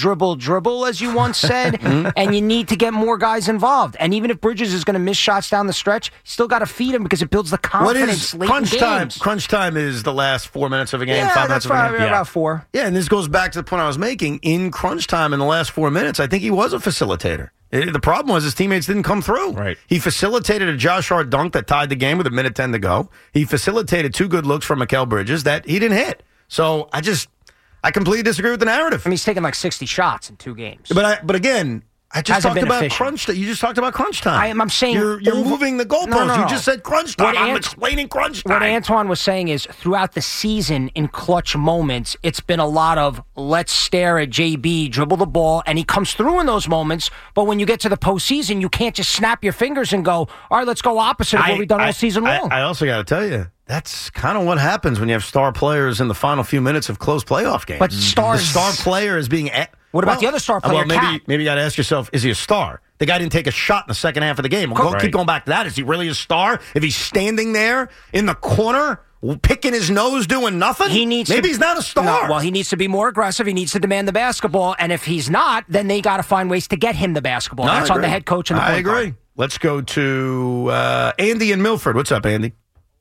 as you once said, and you need to get more guys involved. And even if Bridges is going to miss shots down the stretch, you still got to feed him because it builds the confidence late crunch in time? games. Crunch time is the last 4 minutes of a game, 5 minutes of a game? About 4. Yeah, and this goes back to the point I was making. In crunch time in the last 4 minutes, I think he was a facilitator. The problem was his teammates didn't come through. Right. He facilitated a Josh Hart dunk that tied the game with 1:10 to go. He facilitated 2 good looks from Mikal Bridges that he didn't hit. So I completely disagree with the narrative. I mean, he's taken like 60 shots in 2 games. But again, I just Hasn't talked been about efficient. crunch time. You just talked about crunch time. I'm saying you're moving the goalposts. No. You just said crunch time. I'm explaining crunch time. What Antoine was saying is throughout the season in clutch moments, it's been a lot of let's stare at JB, dribble the ball, and he comes through in those moments. But when you get to the postseason, you can't just snap your fingers and go, all right, let's go opposite of what we've done all season long. I also got to tell you, that's kind of what happens when you have star players in the final few minutes of close playoff games. But the star player is being... What about the other star player, Cat? Maybe you got to ask yourself, is he a star? The guy didn't take a shot in the second half of the game. Keep going back to that. Is he really a star? If he's standing there in the corner, picking his nose, doing nothing, maybe he's not a star. No, well, he needs to be more aggressive. He needs to demand the basketball. And if he's not, then they got to find ways to get him the basketball. No, That's on the head coach and the point guard. Let's go to Andy in Milford. What's up, Andy?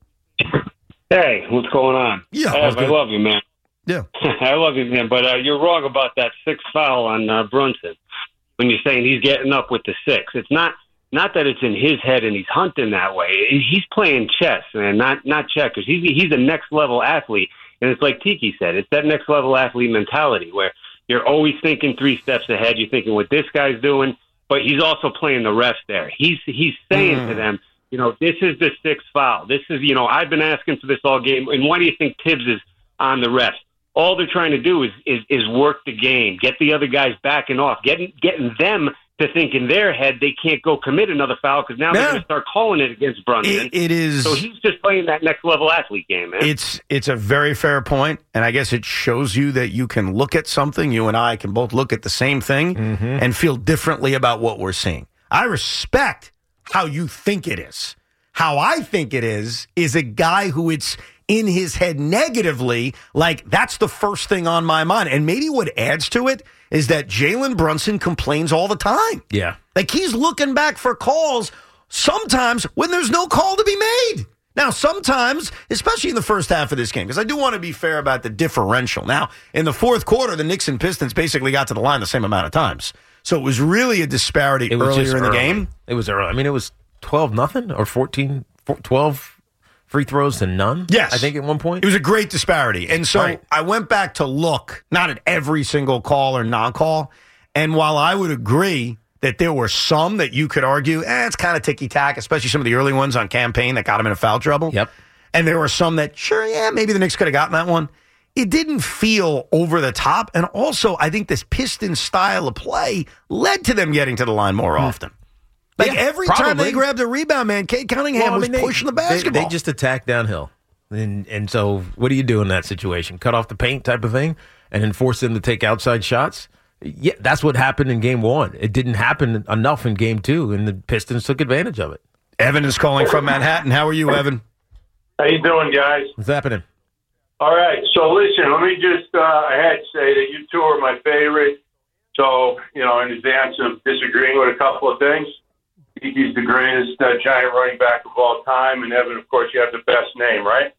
Hey, what's going on? Yeah, I love you, man. Yeah. I love you, man. But you're wrong about that 6th foul on Brunson when you're saying he's getting up with the 6. It's not that it's in his head and he's hunting that way. He's playing chess, man, not checkers. He's a next level athlete, and it's like Tiki said, it's that next level athlete mentality where you're always thinking 3 steps ahead. You're thinking what this guy's doing, but he's also playing the refs there. He's saying to them, this is the 6th foul. This is, I've been asking for this all game, and why do you think Tibbs is on the refs? All they're trying to do is work the game, get the other guys backing off, getting them to think in their head they can't go commit another foul because now they're going to start calling it against Brunson. It is. So he's just playing that next level athlete game, man. It's a very fair point, and I guess it shows you that you can look at something. You and I can both look at the same thing and feel differently about what we're seeing. I respect how you think it is. How I think it is a guy who it's in his head negatively, like that's the first thing on my mind. And maybe what adds to it is that Jalen Brunson complains all the time. Yeah. Like he's looking back for calls sometimes when there's no call to be made. Now, sometimes, especially in the first half of this game, because I do want to be fair about the differential. Now, in the fourth quarter, the Knicks and Pistons basically got to the line the same amount of times. So it was really a disparity earlier in the game. It was early. I mean, it was 12-0 or 12 free throws to none. Yes. I think at one point. It was a great disparity. And so I went back to look, not at every single call or non-call. And while I would agree that there were some that you could argue, it's kind of ticky-tack, especially some of the early ones on campaign that got him into foul trouble. Yep. And there were some that, maybe the Knicks could have gotten that one. It didn't feel over the top. And also, I think this Pistons style of play led to them getting to the line more often. Like every time they grabbed a rebound, man, Cade Cunningham was pushing the basketball. They just attacked downhill. And so what do you do in that situation? Cut off the paint type of thing and then force them to take outside shots? Yeah, that's what happened in game one. It didn't happen enough in game two, and the Pistons took advantage of it. Evan is calling from Manhattan. How are you, Evan? How you doing, guys? What's happening? All right. So, listen, let me just I had to say that you two are my favorite. So, in advance of disagreeing with a couple of things, he's the greatest giant running back of all time. And, Evan, of course, you have the best name, right?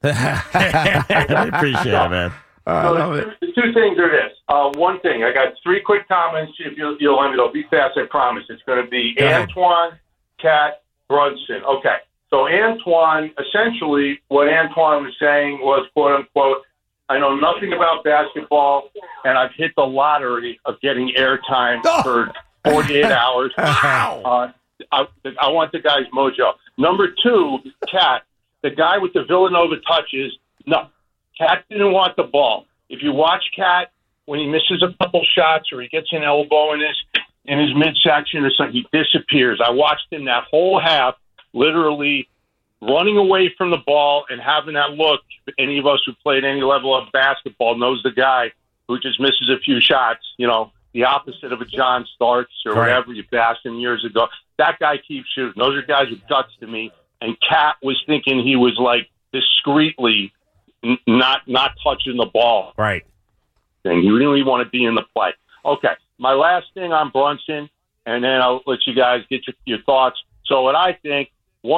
I appreciate it, man. The two things are this. One thing, I got 3 quick comments. If you'll let me know, be fast, I promise. It's going to be Antoine, Cat, Brunson. Okay. So Antoine, essentially what Antoine was saying was, quote unquote, I know nothing about basketball, and I've hit the lottery of getting airtime for 48 hours. Wow. I want the guy's mojo. Number 2, Cat, the guy with the Villanova touches, no. Cat didn't want the ball. If you watch Cat, when he misses a couple shots or he gets an elbow in his midsection or something, he disappears. I watched him that whole half, literally running away from the ball and having that look. Any of us who played any level of basketball knows the guy who just misses a few shots, the opposite of a John Starks or whatever you bashed him years ago. That guy keeps shooting. Those are guys with guts to me. And Cat was thinking he was like discreetly not touching the ball. Right. And you really want to be in the play. Okay. My last thing on Brunson, and then I'll let you guys get your thoughts. So what I think,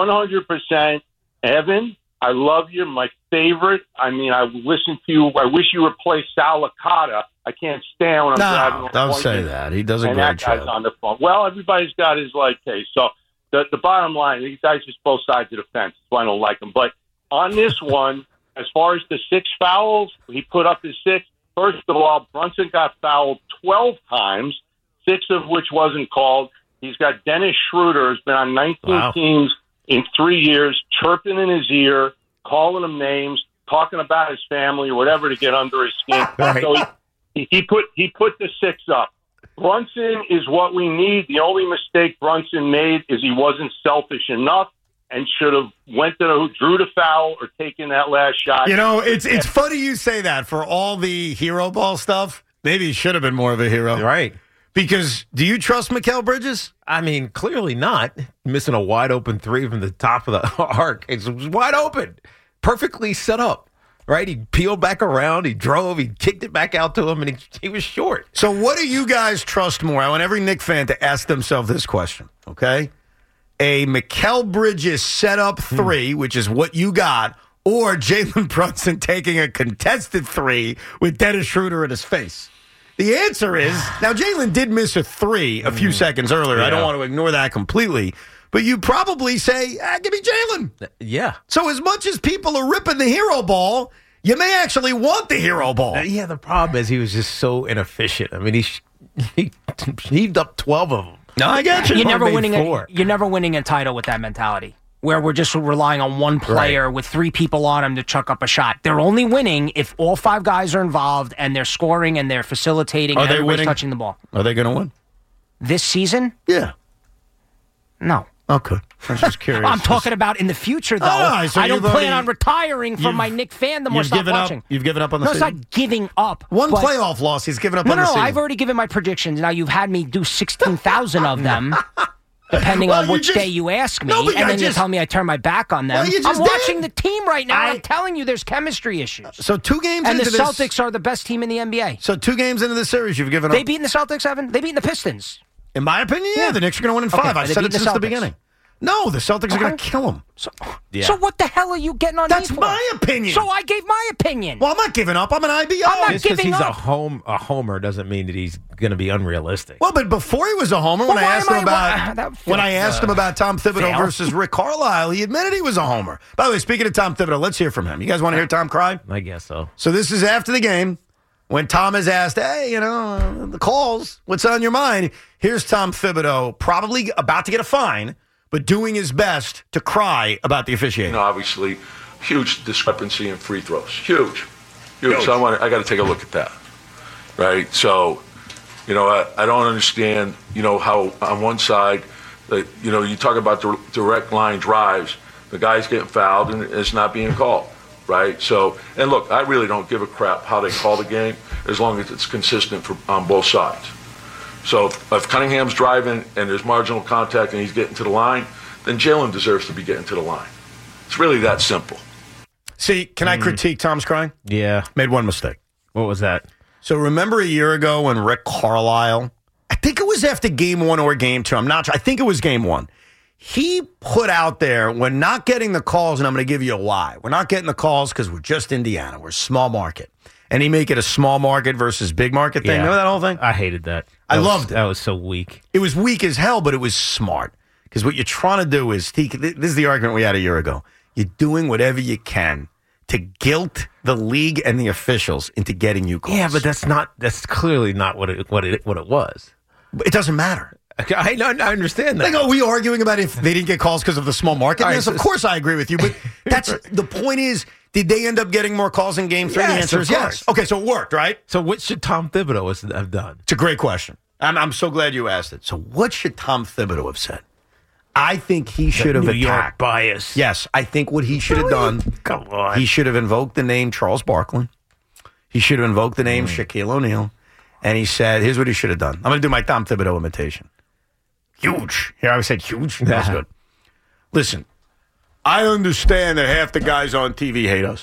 100%, Evan, I love you. My favorite. I mean, I listen to you. I wish you replaced Sal Licata. I can't stand when I'm driving. Don't say that. He does a great that guy's job. on the phone. Well, everybody's got his case. So the bottom line, these guys just both sides of the fence. That's why I don't like them. But on this one, as far as the 6 fouls, he put up his 6. First of all, Brunson got fouled 12 times, 6 of which wasn't called. He's got Dennis Schroeder, who's been on 19 teams in 3 years, chirping in his ear, calling him names, talking about his family or whatever to get under his skin. Right. So he put the 6 up. Brunson is what we need. The only mistake Brunson made is he wasn't selfish enough and should have went to who drew the foul or taken that last shot. It's funny you say that for all the hero ball stuff. Maybe he should have been more of a hero. Right. Because do you trust Mikal Bridges? I mean, clearly not. Missing a wide open 3 from the top of the arc. It was wide open. Perfectly set up. Right? He peeled back around. He drove. He kicked it back out to him, and he was short. So what do you guys trust more? I want every Knick fan to ask themselves this question, okay? A Mikal Bridges set-up 3, which is what you got, or Jalen Brunson taking a contested 3 with Dennis Schroeder in his face? The answer is, now Jalen did miss a 3 a few seconds earlier. Yeah. I don't want to ignore that completely. But you probably say, give me Jalen. Yeah. So as much as people are ripping the hero ball, you may actually want the hero ball. Yeah, the problem is he was just so inefficient. I mean, he heaved up 12 of them. No, I got you. You're never winning a title with that mentality, where we're just relying on one player with 3 people on him to chuck up a shot. They're only winning if all 5 guys are involved and they're scoring and they're facilitating and everybody's touching the ball. Are they going to win? This season? Yeah. No. Okay. I was just curious. I'm talking about in the future, though. So I don't plan on retiring from my Knick fandom or stop watching. You've given up on the No, season? It's not giving up. One playoff loss, he's given up on the season. No, I've already given my predictions. Now, you've had me do 16,000 of them, depending on which day you ask me, and then you tell me I turn my back on them. I'm watching the team right now. I'm telling you there's chemistry issues. So 2 games and into the this... Celtics are the best team in the NBA. So 2 games into the series, you've given up... They beaten the Celtics, Evan? They beaten the Pistons. In my opinion, yeah. The Knicks are going to win in 5. I've said it since the beginning. No, the Celtics are going to kill him. So what the hell are you getting on That's me for? my opinion. So I gave my opinion. Well, I'm not giving up. I'm an IBO. I'm not Just because giving he's up. a homer doesn't mean that he's going to be unrealistic. Well, but before he was a homer, when Well, I why asked am him I- about him about Tom Thibodeau fail. versus Rick Carlisle, he admitted he was a homer. By the way, speaking of Tom Thibodeau, let's hear from him. You guys want to hear Tom cry? I guess so. So this is after the game when Tom is asked, hey, the calls, what's on your mind? Here's Tom Thibodeau, probably about to get a fine, but doing his best to cry about the officiating. Obviously, huge discrepancy in free throws. Huge. So I got to take a look at that. Right? So, I don't understand, how on one side, that you talk about direct line drives, the guy's getting fouled and it's not being called. Right? So, and look, I really don't give a crap how they call the game as long as it's consistent on both sides. So if Cunningham's driving and there's marginal contact and he's getting to the line, then Jalen deserves to be getting to the line. It's really that simple. See, can I critique Tom's crying? Yeah. Made one mistake. What was that? So remember a year ago when Rick Carlisle, I think it was after game 1 or game 2, I'm not sure. I think it was game 1. He put out there, we're not getting the calls, and I'm going to give you a why. We're not getting the calls because we're just Indiana. We're a small market. And he make it a small market versus big market thing. Yeah. Remember that whole thing? I hated that. I loved it. That was so weak. It was weak as hell, but it was smart. Because what you're trying to do is, this is the argument we had a year ago. You're doing whatever you can to guilt the league and the officials into getting you calls. Yeah, but that's clearly not what it was. But it doesn't matter. I understand that. Like, are we arguing about if they didn't get calls because of the small market? Right, Yes, of course I agree with you, but that's the point is, did they end up getting more calls in game 3? Yes, the answer of is yes. course. Okay, so it worked, right? So what should Tom Thibodeau have done? It's a great question. I'm so glad you asked it. So what should Tom Thibodeau have said? I think he should have New York attacked. bias. Yes, I think what he should have done, Come on. he should have invoked the name Charles Barkley. He should have invoked the name Shaquille O'Neal. And he said, here's what he should have done. I'm going to do my Tom Thibodeau imitation. Huge. Here, I said huge. That's good. Listen, I understand that half the guys on TV hate us.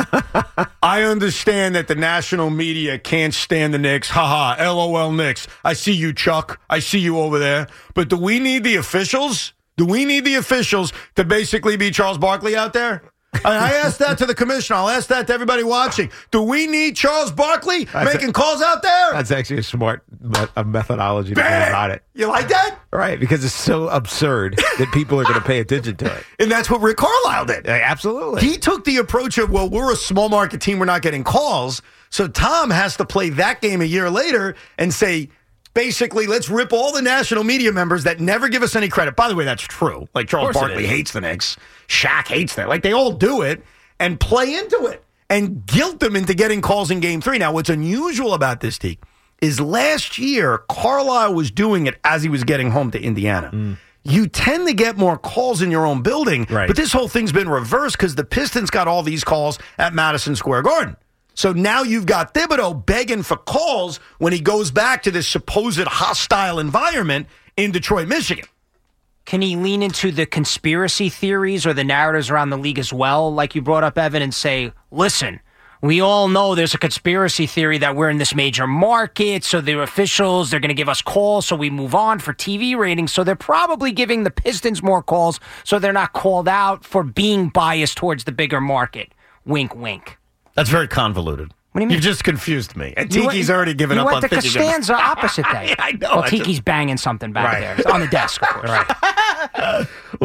I understand that the national media can't stand the Knicks. Haha, LOL Knicks. I see you, Chuck. I see you over there. But do we need the officials? Do we need the officials to basically be Charles Barkley out there? I asked that to the commissioner. I'll ask that to everybody watching. Do we need Charles Barkley making calls out there? That's actually a smart methodology to go about it. You like that? Right, because it's so absurd that people are going to pay attention to it. And that's what Rick Carlisle did. Absolutely. He took the approach of, well, we're a small market team. We're not getting calls. So Tom has to play that game a year later and say, basically, let's rip all the national media members that never give us any credit. By the way, that's true. Like Charles Barkley hates the Knicks. Shaq hates them. Like they all do it and play into it and guilt them into getting calls in game 3. Now, what's unusual about this, Teak, is last year, Carlisle was doing it as he was getting home to Indiana. You tend to get more calls in your own building, but this whole thing's been reversed because the Pistons got all these calls at Madison Square Garden. So now you've got Thibodeau begging for calls when he goes back to this supposed hostile environment in Detroit, Michigan. Can he lean into the conspiracy theories or the narratives around the league as well, like you brought up, Evan, and say, listen, we all know there's a conspiracy theory that we're in this major market, so the officials, they're going to give us calls, so we move on for TV ratings, so they're probably giving the Pistons more calls, so they're not called out for being biased towards the bigger market. Wink, wink. That's very convoluted. What do you mean? You've just confused me. And Tiki's already given up on thinking You went to Costanza opposite day. I know. Well, Tiki's banging something back there. It's on the desk, of course. Right.